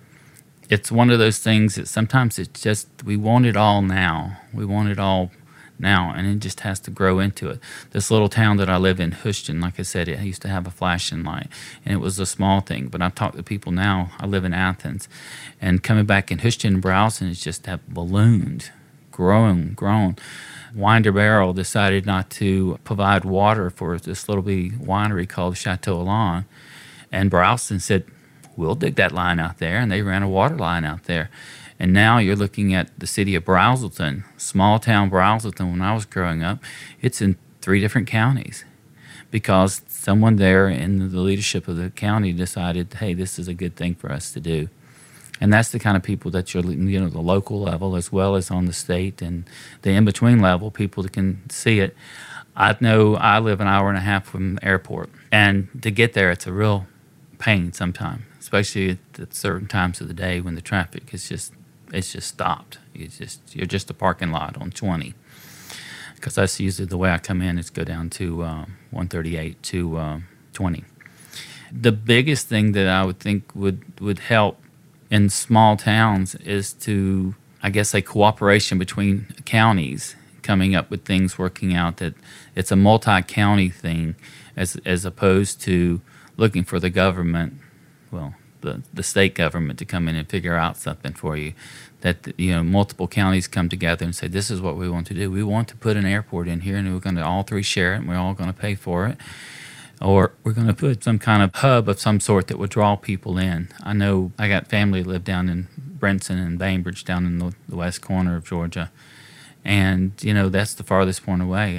it's one of those things that sometimes it's just, we want it all now. We want it all now, and it just has to grow into it. This little town that I live in, Houston, like I said, it used to have a flashing light, and it was a small thing. But I've talked to people now. I live in Athens, and coming back in Houston and Browson, it's just have ballooned, grown. Winder Barrel decided not to provide water for this little bitty winery called Chateau Alon, and Browson said, "We'll dig that line out there," and they ran a water line out there. And now you're looking at the city of Brazelton, small town Brazelton. When I was growing up, it's in 3 different counties because someone there in the leadership of the county decided, hey, this is a good thing for us to do. And that's the kind of people that you're, the local level as well as on the state and the in-between level, people that can see it. I know I live an hour and a half from the airport, and to get there, it's a real pain sometimes, especially at certain times of the day when the traffic is just stopped. You're just a parking lot on 20. Because that's usually the way I come in is go down to 138 to 20. The biggest thing that I would think would help in small towns is to, I guess, a cooperation between counties coming up with things, working out that it's a multi-county thing as opposed to looking for the government, the state government to come in and figure out something for you. That multiple counties come together and say, this is what we want to do. We want to put an airport in here, and we're going to all 3 share it, and we're all going to pay for it. Or we're going to put some kind of hub of some sort that would draw people in. I know I got family that live down in Brenton and Bainbridge down in the west corner of Georgia. And, that's the farthest point away.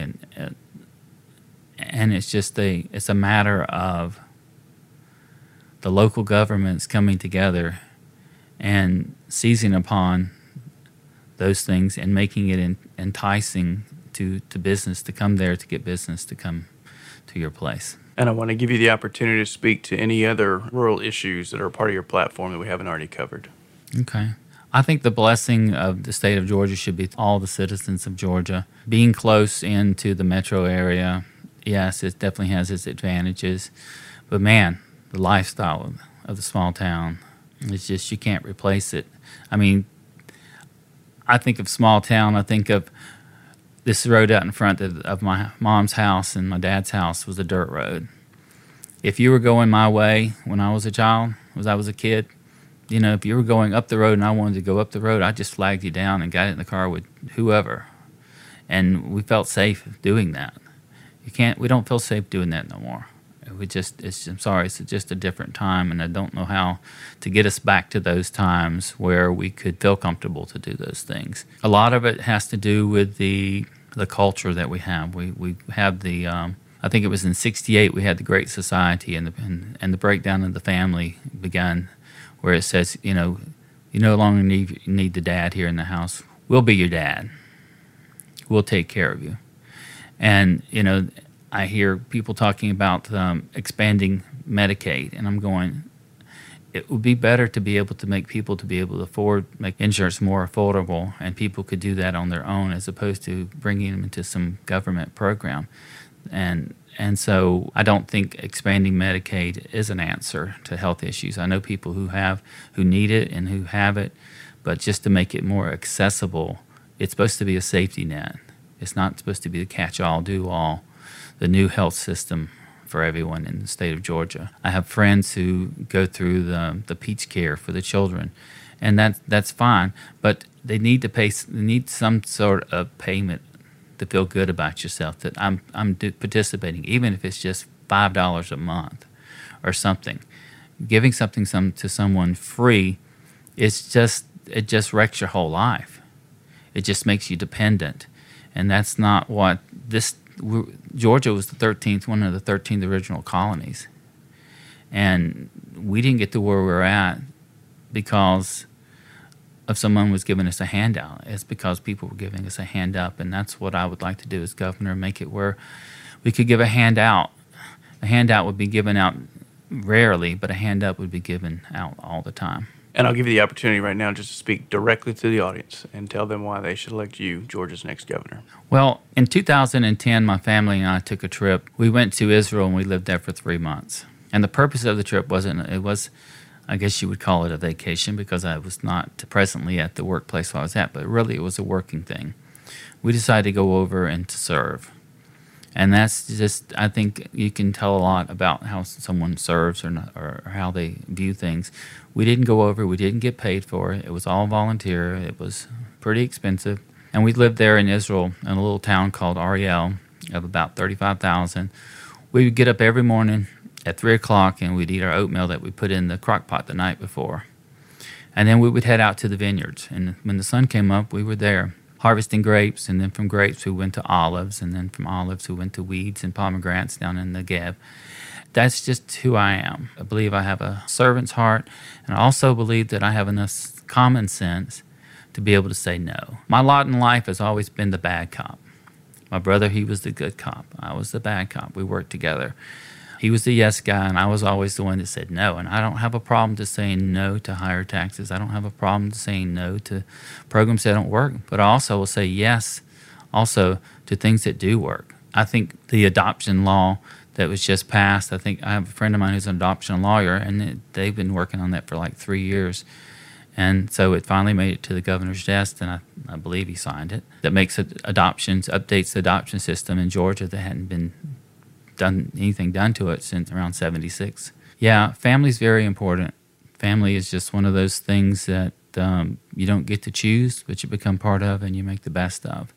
And it's just it's a matter of the local governments coming together and seizing upon those things and making it enticing to business to come there, to get business to come to your place. And I want to give you the opportunity to speak to any other rural issues that are part of your platform that we haven't already covered. Okay. I think the blessing of the state of Georgia should be all the citizens of Georgia. Being close into the metro area, yes, it definitely has its advantages. But man, the lifestyle of the small town, it's just, you can't replace it. I mean, I think of small town, I think of this road out in front of my mom's house and my dad's house was a dirt road. If you were going my way when I was a child, when I was a kid, if you were going up the road and I wanted to go up the road, I just flagged you down and got in the car with whoever. And we felt safe doing that. We don't feel safe doing that no more. I'm sorry, it's just a different time, and I don't know how to get us back to those times where we could feel comfortable to do those things. A lot of it has to do with the culture that we have. We have the I think it was in '68 we had the Great Society, and the breakdown of the family began, where it says, you no longer need the dad here in the house. We'll be your dad. We'll take care of you. And I hear people talking about expanding Medicaid, and I'm going, it would be better to be able to make people to be able to afford, make insurance more affordable, and people could do that on their own as opposed to bringing them into some government program. And so I don't think expanding Medicaid is an answer to health issues. I know people who need it and who have it, but just to make it more accessible, it's supposed to be a safety net. It's not supposed to be the catch-all, do-all, the new health system for everyone in the state of Georgia. I have friends who go through the Peach Care for the children, and that's fine, but they need to pay. They need some sort of payment to feel good about yourself, that I'm participating, even if it's just $5 a month or something. Giving something to someone free, it just wrecks your whole life. It just makes you dependent, and that's not what this. Georgia was one of the 13 original colonies, and we didn't get to where we're at because of someone was giving us a handout. It's because people were giving us a hand up, and that's what I would like to do as governor, make it where we could give a handout. A handout would be given out rarely, but a hand up would be given out all the time. And I'll give you the opportunity right now just to speak directly to the audience and tell them why they should elect you, Georgia's next governor. Well, in 2010, my family and I took a trip. We went to Israel, and we lived there for 3 months. And the purpose of the trip was, I guess you would call it a vacation, because I was not presently at the workplace I was at, but really it was a working thing. we decided to go over and to serve. And that's just, I think you can tell a lot about how someone serves or not, or how they view things. We didn't go over, we didn't get paid for it. It was all volunteer. It was pretty expensive. And we lived there in Israel in a little town called Ariel of about 35,000. We would get up every morning at 3 o'clock and we'd eat our oatmeal that we put in the crock pot the night before. And then we would head out to the vineyards. And when the sun came up, we were there harvesting grapes, and then from grapes we went to olives, and then from olives we went to weeds and pomegranates down in the Negev. That's just who I am. I believe I have a servant's heart, and I also believe that I have enough common sense to be able to say no. My lot in life has always been the bad cop. My brother, he was the good cop. I was the bad cop. We worked together. He was the yes guy, and I was always the one that said no. And I don't have a problem to saying no to higher taxes. I don't have a problem to saying no to programs that don't work. But I also will say yes also to things that do work. I think the adoption law that was just passed, I think I have a friend of mine who's an adoption lawyer, and they've been working on that for like 3 years. And so it finally made it to the governor's desk, and I believe he signed it. That makes adoptions, updates the adoption system in Georgia that hadn't been anything done to it since around 76. Yeah, family's very important. Family is just one of those things that you don't get to choose, but you become part of and you make the best of.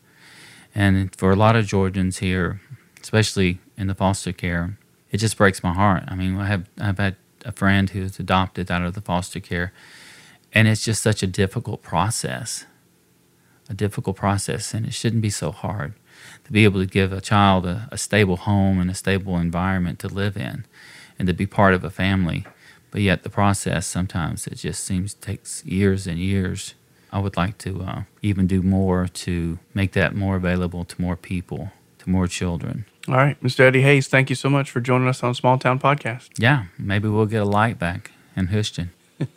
And for a lot of Georgians here, especially in the foster care, it just breaks my heart. I mean, I've had a friend who's adopted out of the foster care, and it's just such a difficult process, and it shouldn't be so hard to be able to give a child a stable home and a stable environment to live in and to be part of a family. But yet the process, sometimes it just seems takes years and years. I would like to even do more to make that more available to more people, to more children. All right, Mr. Eddie Hayes, thank you so much for joining us on Small Town Podcast. Yeah, maybe we'll get a light back in Houston.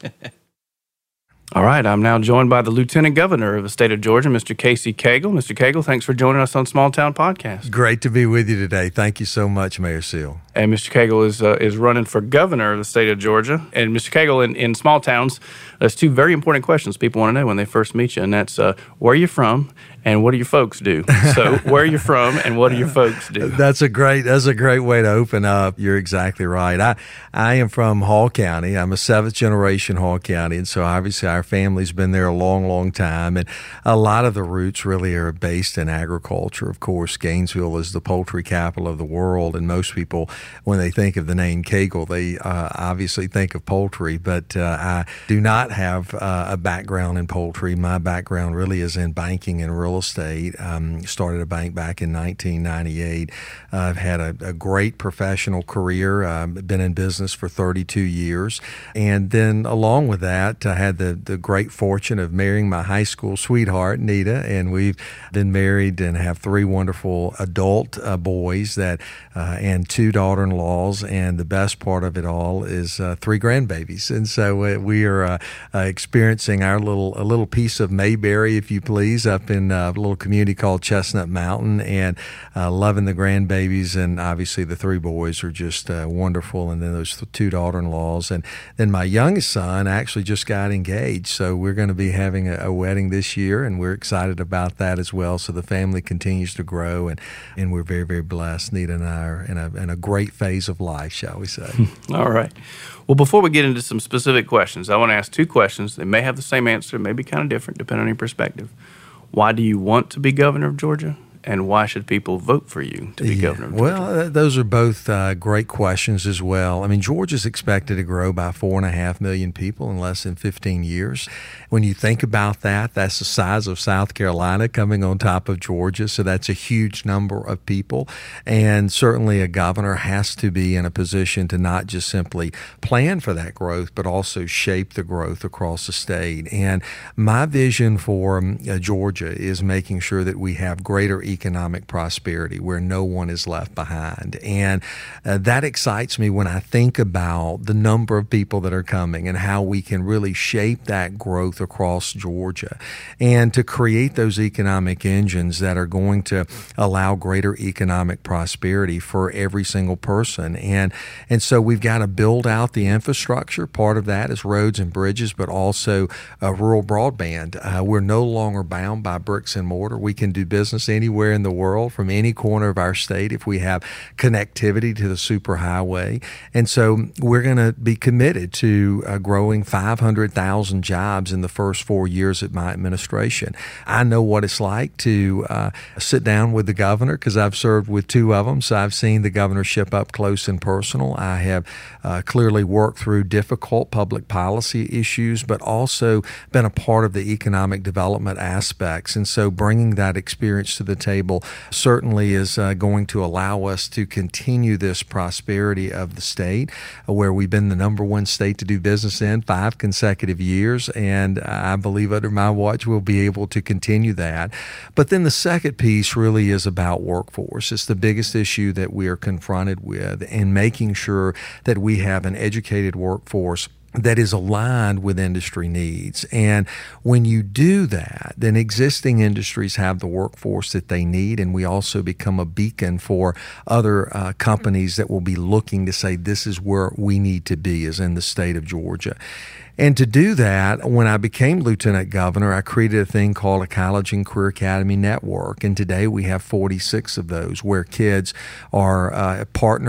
All right, I'm now joined by the Lieutenant Governor of the state of Georgia, Mr. Casey Cagle. Mr. Cagle, thanks for joining us on Small Town Podcast. Great to be with you today. Thank you so much, Mayor Seal. And Mr. Cagle is running for governor of the state of Georgia. And Mr. Cagle, in small towns, there's two very important questions people want to know when they first meet you, and that's where are you from and what do your folks do? So where are you from and what do your folks do? That's a great way to open up. You're exactly right. I am from Hall County. I'm a 7th generation Hall County, and so obviously our family's been there a long, long time, and a lot of the roots really are based in agriculture. Of course, Gainesville is the poultry capital of the world, and most people, when they think of the name Cagle, they obviously think of poultry, but I do not have a background in poultry. My background really is in banking and real estate. Started a bank back in 1998. I've had a great professional career. Been in business for 32 years. And then along with that, I had the great fortune of marrying my high school sweetheart, Nita, and we've been married and have 3 wonderful adult boys and 2 daughter-in-laws. And the best part of it all is 3 grandbabies. And so we are experiencing a little piece of Mayberry, if you please, up in a little community called Chestnut Mountain, and loving the grandbabies. And obviously the 3 boys are just wonderful, and then those 2 daughter-in-laws. And then my youngest son actually just got engaged, so we're going to be having a wedding this year, and we're excited about that as well. So the family continues to grow, and we're very, very blessed. Nita and I are in a great phase of life, shall we say. All right. Well, before we get into some specific questions, I want to ask 2 questions. They may have the same answer, may be kind of different depending on your perspective. Why do you want to be governor of Georgia? And why should people vote for you to be governor of Georgia? Well, those are both great questions as well. I mean, Georgia's expected to grow by 4.5 million people in less than 15 years. When you think about that, that's the size of South Carolina coming on top of Georgia. So that's a huge number of people. And certainly a governor has to be in a position to not just simply plan for that growth, but also shape the growth across the state. And my vision for Georgia is making sure that we have greater economic prosperity where no one is left behind. And that excites me when I think about the number of people that are coming and how we can really shape that growth across Georgia and to create those economic engines that are going to allow greater economic prosperity for every single person. And so we've got to build out the infrastructure. Part of that is roads and bridges, but also rural broadband. We're no longer bound by bricks and mortar. We can do business anywhere in the world from any corner of our state if we have connectivity to the superhighway. And so we're going to be committed to growing 500,000 jobs in the first 4 years of my administration. I know what it's like to sit down with the governor because I've served with two of them, so I've seen the governorship up close and personal. I have clearly worked through difficult public policy issues, but also been a part of the economic development aspects. And so bringing that experience to the table certainly is going to allow us to continue this prosperity of the state, where we've been the number one state to do business in 5 consecutive years. And I believe under my watch we'll be able to continue that. But then the second piece really is about workforce. It's the biggest issue that we are confronted with, and making sure that we have an educated workforce that is aligned with industry needs. And when you do that, then existing industries have the workforce that they need, and we also become a beacon for other companies that will be looking to say, this is where we need to be, as in the state of Georgia. And to do that, when I became lieutenant governor, I created a thing called a College and Career Academy Network. And today we have 46 of those, where kids are in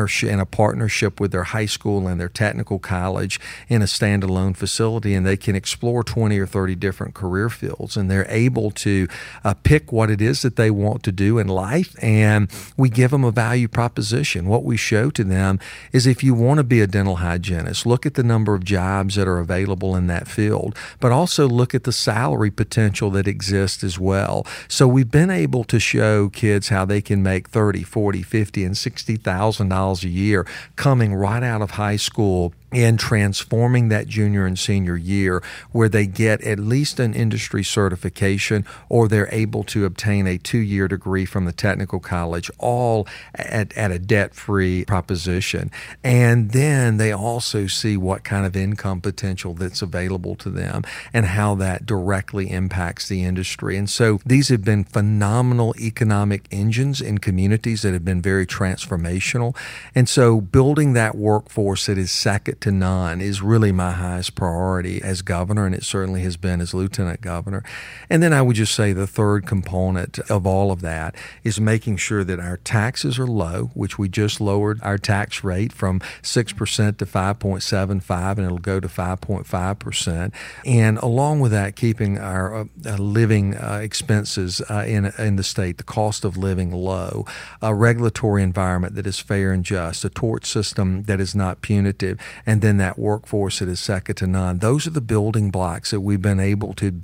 a partnership with their high school and their technical college in a standalone facility, and they can explore 20 or 30 different career fields. And they're able to pick what it is that they want to do in life, and we give them a value proposition. What we show to them is, if you want to be a dental hygienist, look at the number of jobs that are available in that field, but also look at the salary potential that exists as well. So we've been able to show kids how they can make $30, $40, $50, and $60,000 a year coming right out of high school, and transforming that junior and senior year, where they get at least an industry certification, or they're able to obtain a 2-year degree from the technical college, all at a debt-free proposition. And then they also see what kind of income potential that's available to them and how that directly impacts the industry. And so these have been phenomenal economic engines in communities that have been very transformational. And so building that workforce that is second to none is really my highest priority as governor, and it certainly has been as lieutenant governor. And then I would just say the third component of all of that is making sure that our taxes are low, which we just lowered our tax rate from 6% to 5.75, and it'll go to 5.5%. And along with that, keeping our living expenses in the state, the cost of living low, a regulatory environment that is fair and just, a tort system that is not punitive, and then that workforce that is second to none. Those are the building blocks that we've been able to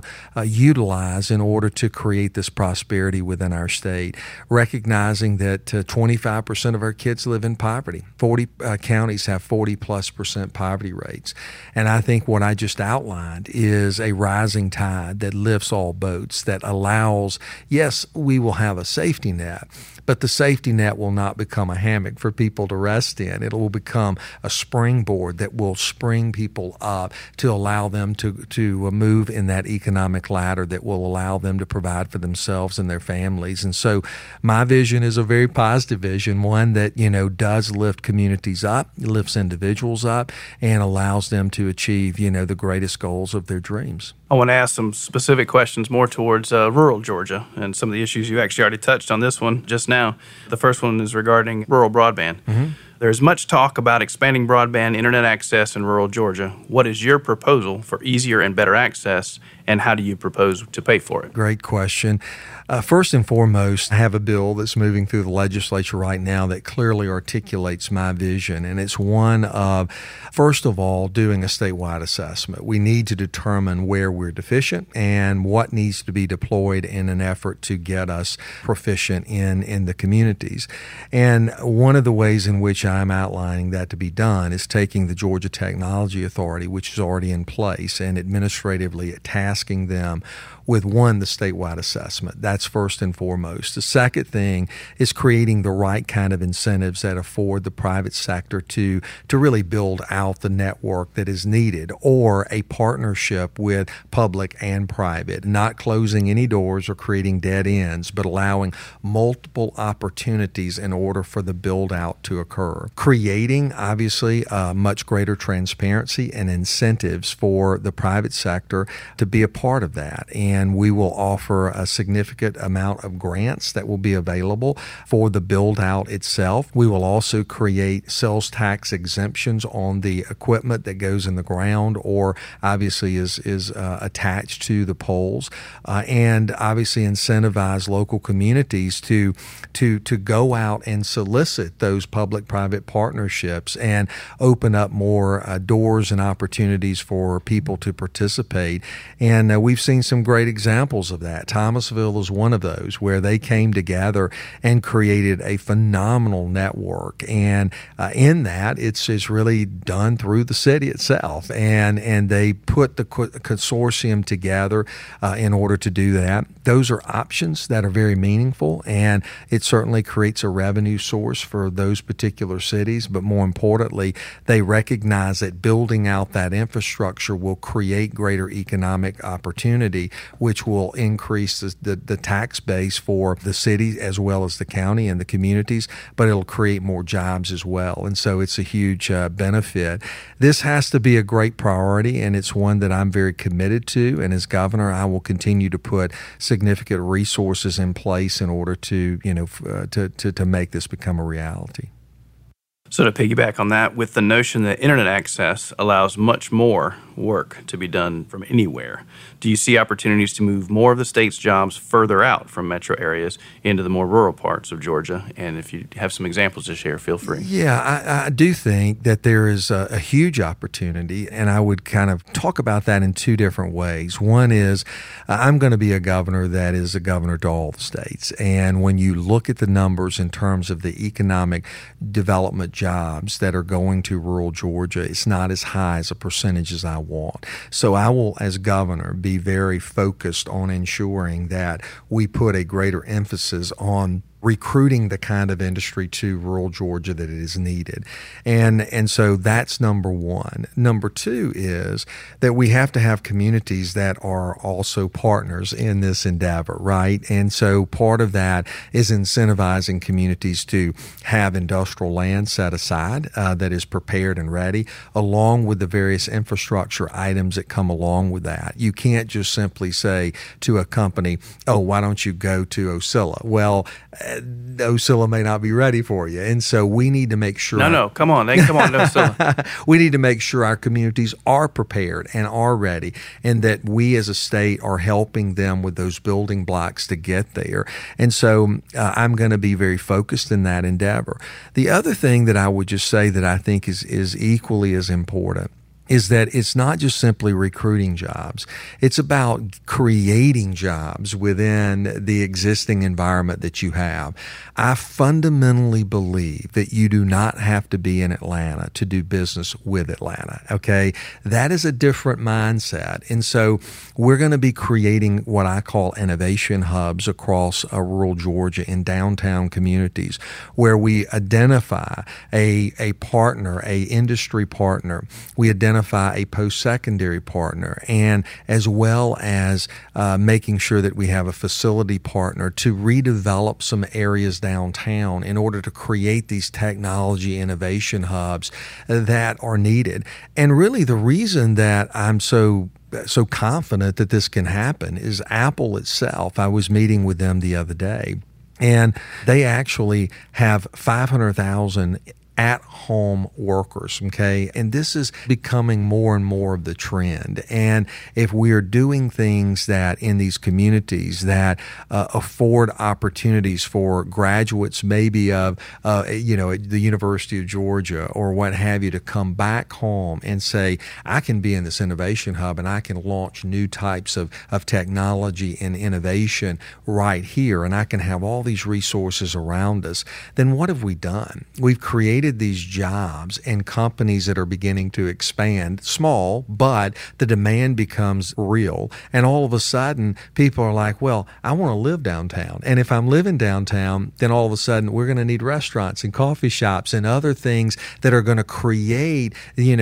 utilize in order to create this prosperity within our state, recognizing that 25% of our kids live in poverty. 40 counties have 40+% poverty rates. And I think what I just outlined is a rising tide that lifts all boats, that allows, yes, we will have a safety net, but the safety net will not become a hammock for people to rest in. It will become a springboard that will spring people up to allow them to move in that economic ladder that will allow them to provide for themselves and their families. And so my vision is a very positive vision, one that, does lift communities up, lifts individuals up, and allows them to achieve, the greatest goals of their dreams. I want to ask some specific questions more towards rural Georgia and some of the issues you actually already touched on this one just now. The first one is regarding rural broadband. Mm-hmm. There's much talk about expanding broadband internet access in rural Georgia. What is your proposal for easier and better access, and how do you propose to pay for it? Great question. First and foremost, I have a bill that's moving through the legislature right now that clearly articulates my vision, and it's one of, first of all, doing a statewide assessment. We need to determine where we're deficient and what needs to be deployed in an effort to get us proficient in the communities. And one of the ways in which I'm outlining that to be done is taking the Georgia Technology Authority, which is already in place, and administratively task tasking them with, one, the statewide assessment. That's first and foremost. The second thing is creating the right kind of incentives that afford the private sector to really build out the network that is needed, or a partnership with public and private, not closing any doors or creating dead ends, but allowing multiple opportunities in order for the build out to occur. Creating, obviously, much greater transparency and incentives for the private sector to be a part of that. And we will offer a significant amount of grants that will be available for the build out itself. We will also create sales tax exemptions on the equipment that goes in the ground or obviously is attached to the poles, and obviously incentivize local communities to go out and solicit those public-private partnerships and open up more doors and opportunities for people to participate. And we've seen some great examples of that. Thomasville is one of those where they came together and created a phenomenal network. And in that, it's really done through the city itself. And they put the consortium together in order to do that. Those are options that are very meaningful, and it certainly creates a revenue source for those particular cities. But more importantly, they recognize that building out that infrastructure will create greater economic opportunity, which will increase the tax base for the city as well as the county and the communities, but it'll create more jobs as well. And so it's a huge benefit. This has to be a great priority, and it's one that I'm very committed to. And as governor, I will continue to put significant resources in place in order to make this become a reality. So to piggyback on that, with the notion that internet access allows much more work to be done from anywhere, do you see opportunities to move more of the state's jobs further out from metro areas into the more rural parts of Georgia? And if you have some examples to share, feel free. Yeah, I do think that there is a huge opportunity, and I would kind of talk about that in two different ways. One is I'm going to be a governor that is a governor to all the states. And when you look at the numbers in terms of the economic development jobs that are going to rural Georgia, it's not as high as a percentage as I want. So I will, as governor, be very focused on ensuring that we put a greater emphasis on recruiting the kind of industry to rural Georgia that it is needed. And so that's number one. Number two is that we have to have communities that are also partners in this endeavor, right? And so part of that is incentivizing communities to have industrial land set aside that is prepared and ready, along with the various infrastructure items that come along with that. You can't just simply say to a company, oh, why don't you go to Ocilla? Well, Ocilla may not be ready for you. And so we need to make sure. No, come on. They can come on to Ocilla. We need to make sure our communities are prepared and are ready, and that we as a state are helping them with those building blocks to get there. And so I'm going to be very focused in that endeavor. The other thing that I would just say that I think is equally as important is that it's not just simply recruiting jobs. It's about creating jobs within the existing environment that you have. I fundamentally believe that you do not have to be in Atlanta to do business with Atlanta, okay? That is a different mindset. And so we're going to be creating what I call innovation hubs across rural Georgia in downtown communities where we identify a partner, a industry partner. We identify a post-secondary partner, and as well as making sure that we have a facility partner to redevelop some areas downtown in order to create these technology innovation hubs that are needed. And really the reason that I'm so confident that this can happen is Apple itself. I was meeting with them the other day, and they actually have 500,000 at-home workers, okay? And this is becoming more and more of the trend. And if we are doing things that in these communities that afford opportunities for graduates maybe of, the University of Georgia or what have you to come back home and say, I can be in this innovation hub and I can launch new types of technology and innovation right here, and I can have all these resources around us, then what have we done? We've created created these jobs and companies that are beginning to expand, small, but the demand becomes real. And all of a sudden, people are like, well, I want to live downtown. And if I'm living downtown, then all of a sudden we're going to need restaurants and coffee shops and other things that are going to create,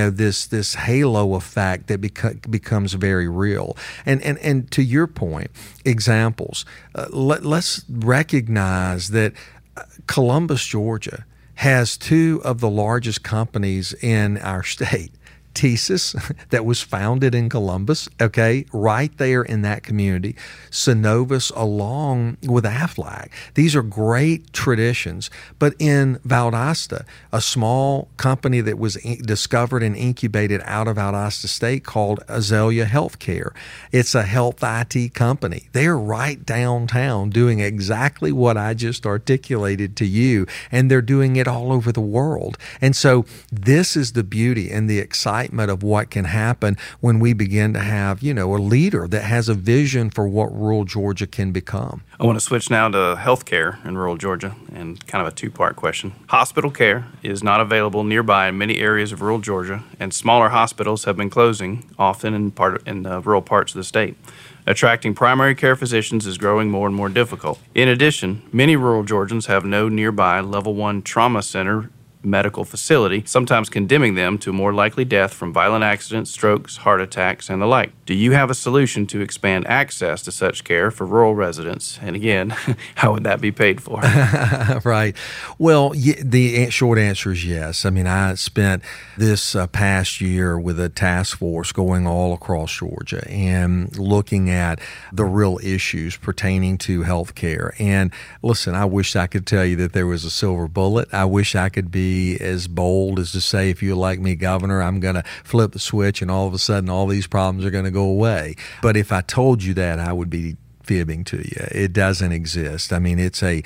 this halo effect that becomes very real. And to your point, examples. Let's recognize that Columbus, Georgia, has two of the largest companies in our state. TSYS, that was founded in Columbus, okay, right there in that community. Synovus, along with Aflac. These are great traditions. But in Valdosta, a small company that was discovered and incubated out of Valdosta State called Azalea Healthcare. It's a health IT company. They're right downtown doing exactly what I just articulated to you, and they're doing it all over the world. And so this is the beauty and the excitement of what can happen when we begin to have, a leader that has a vision for what rural Georgia can become. I want to switch now to healthcare in rural Georgia, and kind of a two-part question. Hospital care is not available nearby in many areas of rural Georgia, and smaller hospitals have been closing, often in rural parts of the state. Attracting primary care physicians is growing more and more difficult. In addition, many rural Georgians have no nearby level 1 trauma center medical facility, sometimes condemning them to more likely death from violent accidents, strokes, heart attacks, and the like. Do you have a solution to expand access to such care for rural residents? And again, how would that be paid for? Right. Well, the short answer is yes. I mean, I spent this past year with a task force going all across Georgia and looking at the real issues pertaining to health care. And listen, I wish I could tell you that there was a silver bullet. I wish I could be as bold as to say, if you elect me governor, I'm going to flip the switch and all of a sudden all these problems are going to go away. But if I told you that, I would be fibbing to you. It doesn't exist. I mean, it's a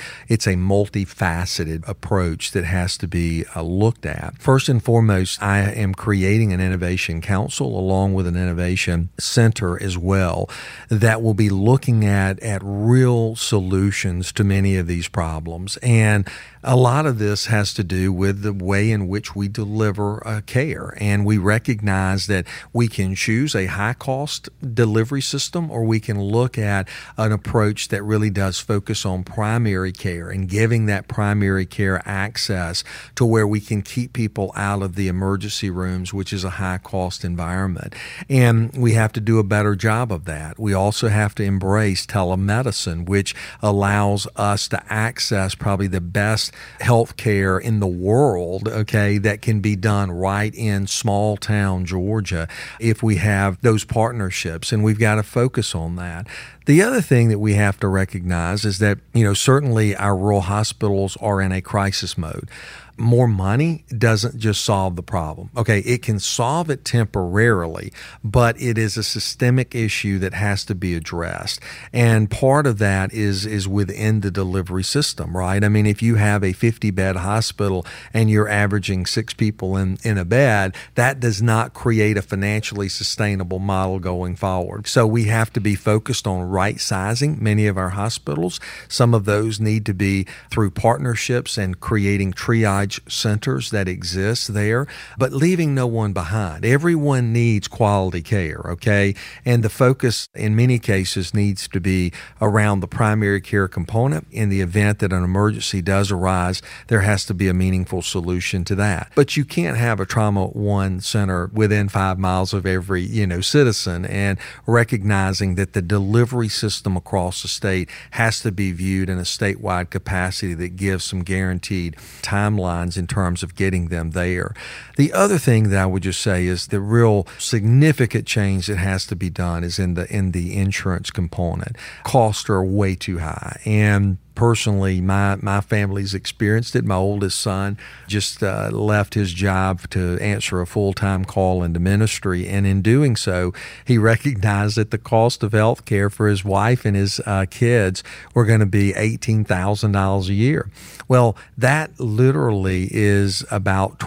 multifaceted approach that has to be looked at. First and foremost, I am creating an innovation council along with an innovation center as well that will be looking at real solutions to many of these problems. And a lot of this has to do with the way in which we deliver care. And we recognize that we can choose a high-cost delivery system, or we can look at an approach that really does focus on primary care and giving that primary care access to where we can keep people out of the emergency rooms, which is a high-cost environment. And we have to do a better job of that. We also have to embrace telemedicine, which allows us to access probably the best health care in the world, okay, that can be done right in small town Georgia if we have those partnerships, and we've got to focus on that. The other thing that we have to recognize is that, certainly our rural hospitals are in a crisis mode. More money doesn't just solve the problem. Okay, it can solve it temporarily, but it is a systemic issue that has to be addressed. And part of that is within the delivery system, right? I mean, if you have a 50-bed hospital and you're averaging 6 people in a bed, that does not create a financially sustainable model going forward. So we have to be focused on right-sizing many of our hospitals. Some of those need to be through partnerships and creating triage centers that exist there, but leaving no one behind. Everyone needs quality care, okay? And the focus in many cases needs to be around the primary care component. In the event that an emergency does arise, there has to be a meaningful solution to that. But you can't have a Trauma One center within 5 miles of every, citizen, and recognizing that the delivery system across the state has to be viewed in a statewide capacity that gives some guaranteed timelines in terms of getting them there. The other thing that I would just say is the real significant change that has to be done is in the insurance component. Costs are way too high, and personally, my family's experienced it. My oldest son just left his job to answer a full-time call into ministry, and in doing so, he recognized that the cost of health care for his wife and his kids were going to be $18,000 a year. Well, that literally is about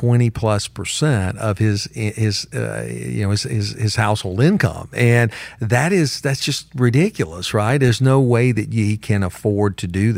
20+% of his household income, and that's just ridiculous, right? There's no way that he can afford to do that.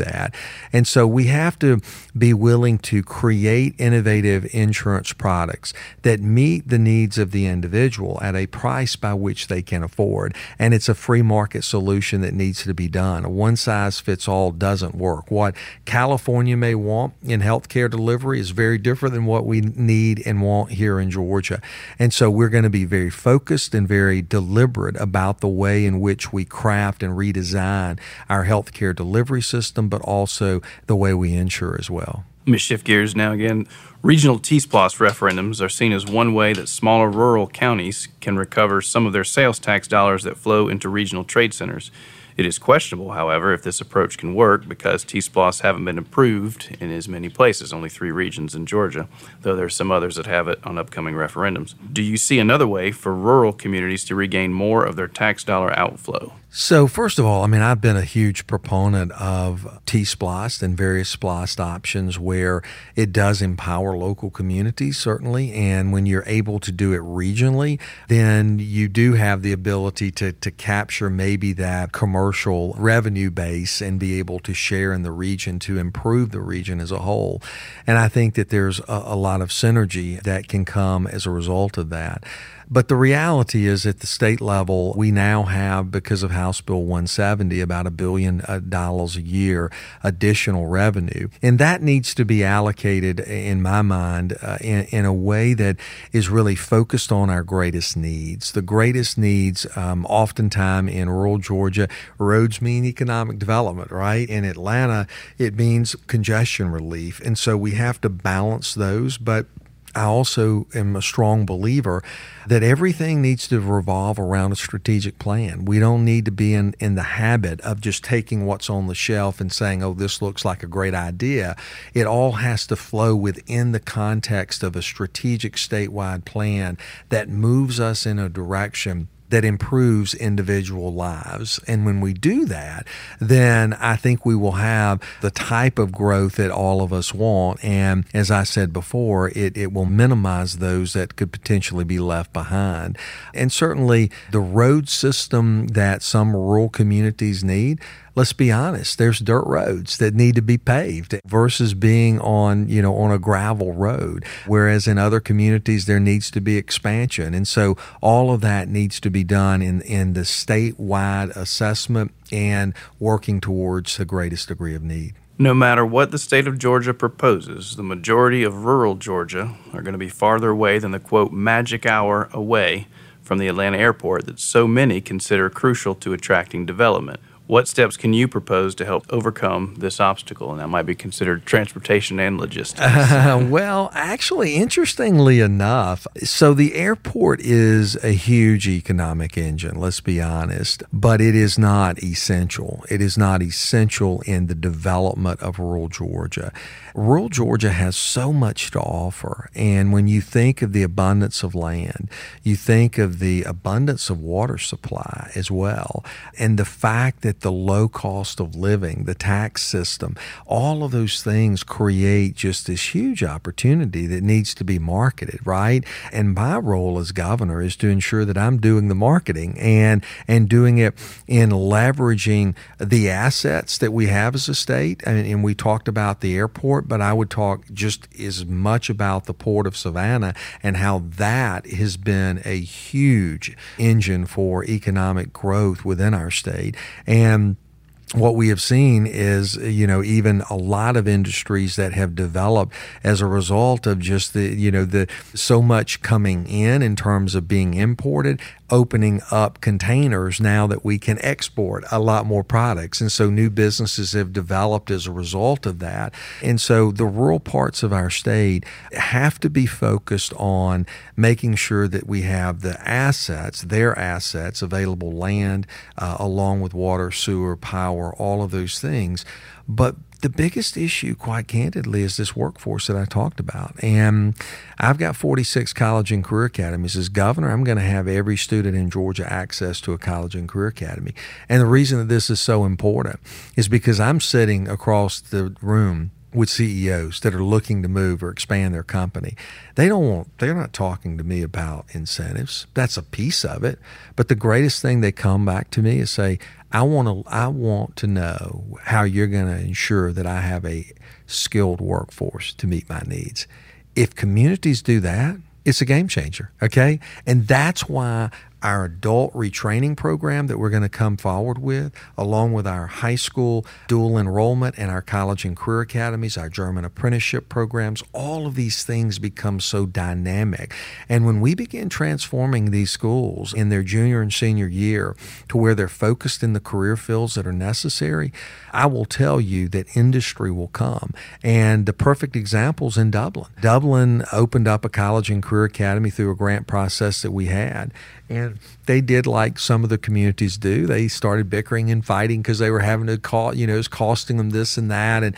that. And so we have to be willing to create innovative insurance products that meet the needs of the individual at a price by which they can afford. And it's a free market solution that needs to be done. A one-size-fits-all doesn't work. What California may want in healthcare delivery is very different than what we need and want here in Georgia. And so we're going to be very focused and very deliberate about the way in which we craft and redesign our healthcare delivery system, but also the way we insure as well. Let me shift gears now again. Regional T-SPLOST referendums are seen as one way that smaller rural counties can recover some of their sales tax dollars that flow into regional trade centers. It is questionable, however, if this approach can work because T-SPLOST haven't been approved in as many places, only 3 regions in Georgia, though there are some others that have it on upcoming referendums. Do you see another way for rural communities to regain more of their tax dollar outflow? So first of all, I've been a huge proponent of T-SPLOST and various SPLOST options where it does empower local communities, certainly. And when you're able to do it regionally, then you do have the ability to capture maybe that commercial revenue base and be able to share in the region to improve the region as a whole. And I think that there's a lot of synergy that can come as a result of that. But the reality is at the state level, we now have, because of House Bill 170, about $1 billion a year additional revenue. And that needs to be allocated, in my mind, in a way that is really focused on our greatest needs. The greatest needs, oftentimes in rural Georgia, roads mean economic development, right? In Atlanta, it means congestion relief. And so we have to balance those, but I also am a strong believer that everything needs to revolve around a strategic plan. We don't need to be in the habit of just taking what's on the shelf and saying, oh, this looks like a great idea. It all has to flow within the context of a strategic statewide plan that moves us in a direction that improves individual lives. And when we do that, then I think we will have the type of growth that all of us want. And as I said before, it will minimize those that could potentially be left behind. And certainly the road system that some rural communities need, let's be honest, there's dirt roads that need to be paved versus being on a gravel road. Whereas in other communities, there needs to be expansion. And so all of that needs to be done in the statewide assessment and working towards the greatest degree of need. No matter what the state of Georgia proposes, the majority of rural Georgia are going to be farther away than the, quote, magic hour away from the Atlanta airport that so many consider crucial to attracting development. What steps can you propose to help overcome this obstacle? And that might be considered transportation and logistics. Well, actually, interestingly enough, so the airport is a huge economic engine, let's be honest, but it is not essential. It is not essential in the development of rural Georgia. Rural Georgia has so much to offer. And when you think of the abundance of land, you think of the abundance of water supply as well. And the fact that the low cost of living, the tax system, all of those things create just this huge opportunity that needs to be marketed, right? And my role as governor is to ensure that I'm doing the marketing and doing it in leveraging the assets that we have as a state. And we talked about the airport, but I would talk just as much about the Port of Savannah and how that has been a huge engine for economic growth within our state. And what we have seen is, even a lot of industries that have developed as a result of just the so much coming in terms of being imported, opening up containers now that we can export a lot more products. And so new businesses have developed as a result of that. And so the rural parts of our state have to be focused on making sure that we have the assets, their assets, available land, along with water, sewer, power, all of those things. But the biggest issue, quite candidly, is this workforce that I talked about. And I've got 46 college and career academies. As governor, I'm going to have every student in Georgia access to a college and career academy. And the reason that this is so important is because I'm sitting across the room with CEOs that are looking to move or expand their company, they're not talking to me about incentives. That's a piece of it. But the greatest thing they come back to me is say, I want to know how you're going to ensure that I have a skilled workforce to meet my needs. If communities do that, it's a game changer, okay? And that's why our adult retraining program that we're going to come forward with, along with our high school dual enrollment and our college and career academies, our German apprenticeship programs, all of these things become so dynamic. And when we begin transforming these schools in their junior and senior year to where they're focused in the career fields that are necessary, I will tell you that industry will come. And the perfect example's in Dublin. Dublin opened up a college and career academy through a grant process that we had. And they did like some of the communities do. They started bickering and fighting because they were having to call, it was costing them this and that.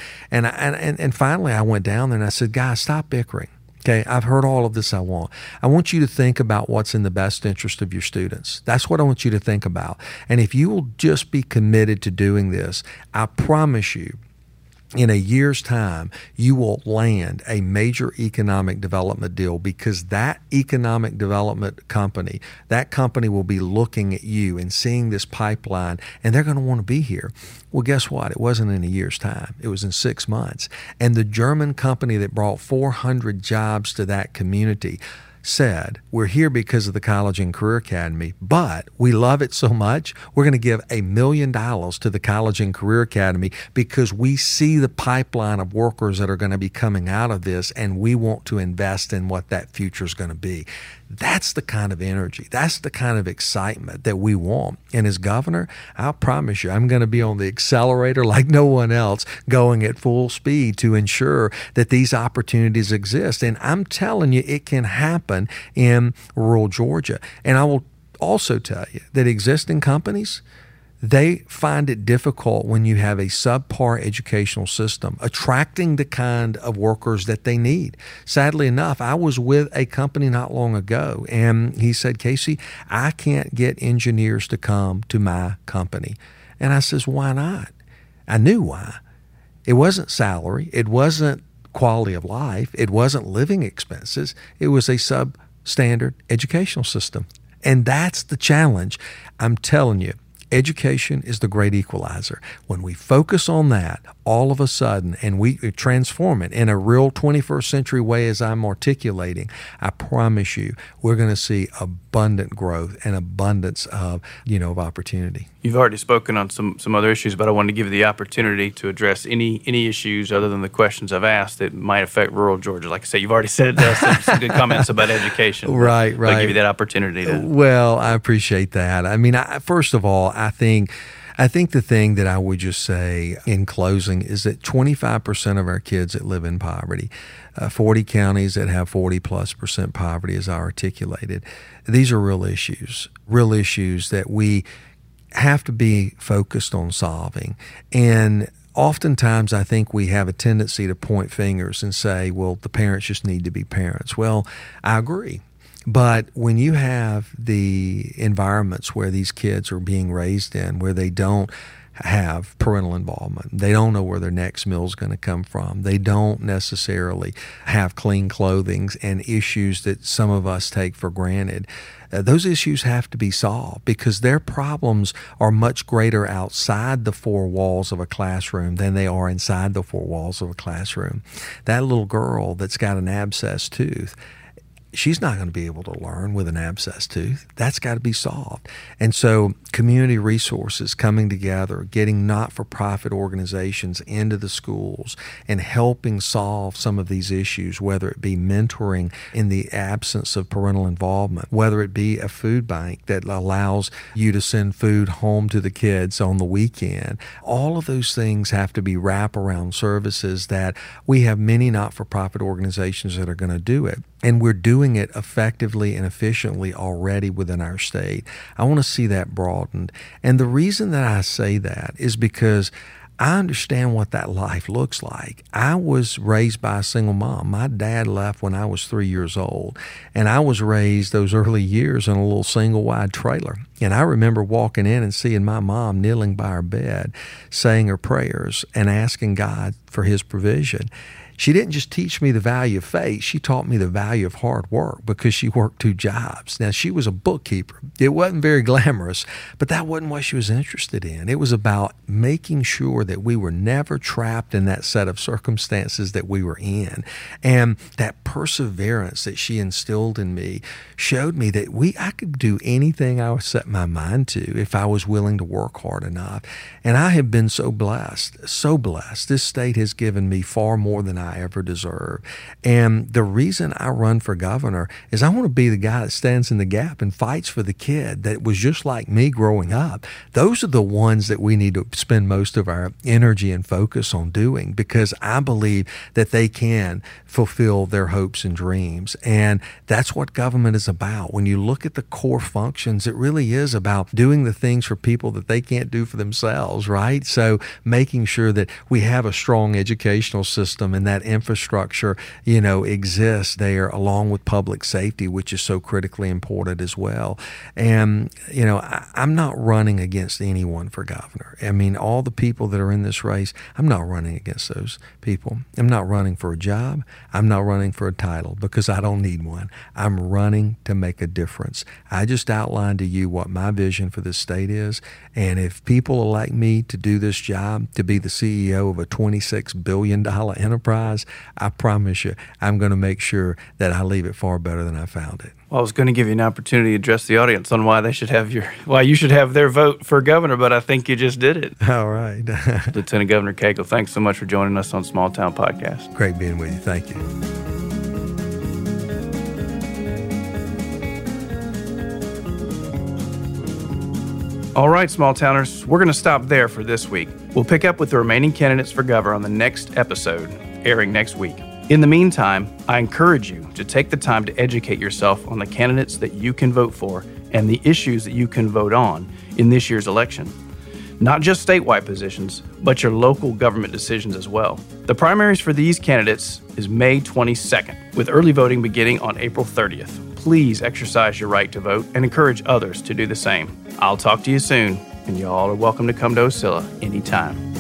And finally I went down there and I said, guys, stop bickering. Okay, I've heard all of this I want you to think about what's in the best interest of your students. That's what I want you to think about. And if you will just be committed to doing this, I promise you, in a year's time, you will land a major economic development deal, because that economic development company, that company will be looking at you and seeing this pipeline, and they're going to want to be here. Well, guess what? It wasn't in a year's time. It was in 6 months. And the German company that brought 400 jobs to that community said, we're here because of the College and Career Academy, but we love it so much, we're going to give $1 million to the College and Career Academy because we see the pipeline of workers that are going to be coming out of this, and we want to invest in what that future is going to be. That's the kind of energy, that's the kind of excitement that we want. And as governor, I'll promise you, I'm going to be on the accelerator like no one else, going at full speed to ensure that these opportunities exist. And I'm telling you, it can happen in rural Georgia. And I will also tell you that existing companies, they find it difficult when you have a subpar educational system attracting the kind of workers that they need. Sadly enough, I was with a company not long ago, and he said, Casey, I can't get engineers to come to my company. And I says, why not? I knew why. It wasn't salary. It wasn't quality of life. It wasn't living expenses. It was a substandard educational system. And that's the challenge. I'm telling you, education is the great equalizer. When we focus on that, all of a sudden, and we transform it in a real 21st century way as I'm articulating, I promise you, we're going to see abundant growth and abundance of opportunity. You've already spoken on some other issues, but I wanted to give you the opportunity to address any issues other than the questions I've asked that might affect rural Georgia. Like I said, you've already said some good comments about education. Right. I'll give you that opportunity to. Well, I appreciate that. I mean, first of all, I think the thing that I would just say in closing is that 25% of our kids that live in poverty, 40 counties that have 40+% poverty, as I articulated, these are real issues that we have to be focused on solving. And oftentimes I think we have a tendency to point fingers and say, well, the parents just need to be parents. Well, I agree. But when you have the environments where these kids are being raised in, where they don't have parental involvement, they don't know where their next meal is going to come from, they don't necessarily have clean clothing, and issues that some of us take for granted, those issues have to be solved, because their problems are much greater outside the four walls of a classroom than they are inside the four walls of a classroom. That little girl that's got an abscessed tooth, she's not going to be able to learn with an abscessed tooth. That's got to be solved. And so community resources coming together, getting not-for-profit organizations into the schools and helping solve some of these issues, whether it be mentoring in the absence of parental involvement, whether it be a food bank that allows you to send food home to the kids on the weekend. All of those things have to be wraparound services that we have many not-for-profit organizations that are going to do it. And we're doing it effectively and efficiently already within our state. I want to see that broadened. And the reason that I say that is because I understand what that life looks like. I was raised by a single mom. My dad left when I was 3 years old, and I was raised those early years in a little single-wide trailer. And I remember walking in and seeing my mom kneeling by her bed, saying her prayers and asking God for His provision. She didn't just teach me the value of faith. She taught me the value of hard work because she worked 2 jobs. Now, she was a bookkeeper. It wasn't very glamorous, but that wasn't what she was interested in. It was about making sure that we were never trapped in that set of circumstances that we were in. And that perseverance that she instilled in me showed me that I could do anything I would set my mind to if I was willing to work hard enough. And I have been so blessed, so blessed. This state has given me far more than I ever deserve. And the reason I run for governor is I want to be the guy that stands in the gap and fights for the kid that was just like me growing up. Those are the ones that we need to spend most of our energy and focus on doing, because I believe that they can fulfill their hopes and dreams. And that's what government is about. When you look at the core functions, it really is about doing the things for people that they can't do for themselves, right? So making sure that we have a strong educational system and that infrastructure, exists there, along with public safety, which is so critically important as well. And, I'm not running against anyone for governor. I mean, all the people that are in this race, I'm not running against those people. I'm not running for a job. I'm not running for a title because I don't need one. I'm running to make a difference. I just outlined to you what my vision for this state is. And if people elect me to do this job, to be the CEO of a $26 billion enterprise, I promise you, I'm going to make sure that I leave it far better than I found it. Well, I was going to give you an opportunity to address the audience on why you should have their vote for governor, but I think you just did it. All right. Lieutenant Governor Cagle, thanks so much for joining us on Small Town Podcast. Great being with you. Thank you. All right, small towners, we're going to stop there for this week. We'll pick up with the remaining candidates for governor on the next episode, airing next week. In the meantime, I encourage you to take the time to educate yourself on the candidates that you can vote for and the issues that you can vote on in this year's election. Not just statewide positions, but your local government decisions as well. The primaries for these candidates is May 22nd, with early voting beginning on April 30th. Please exercise your right to vote and encourage others to do the same. I'll talk to you soon, and y'all are welcome to come to Ocilla anytime.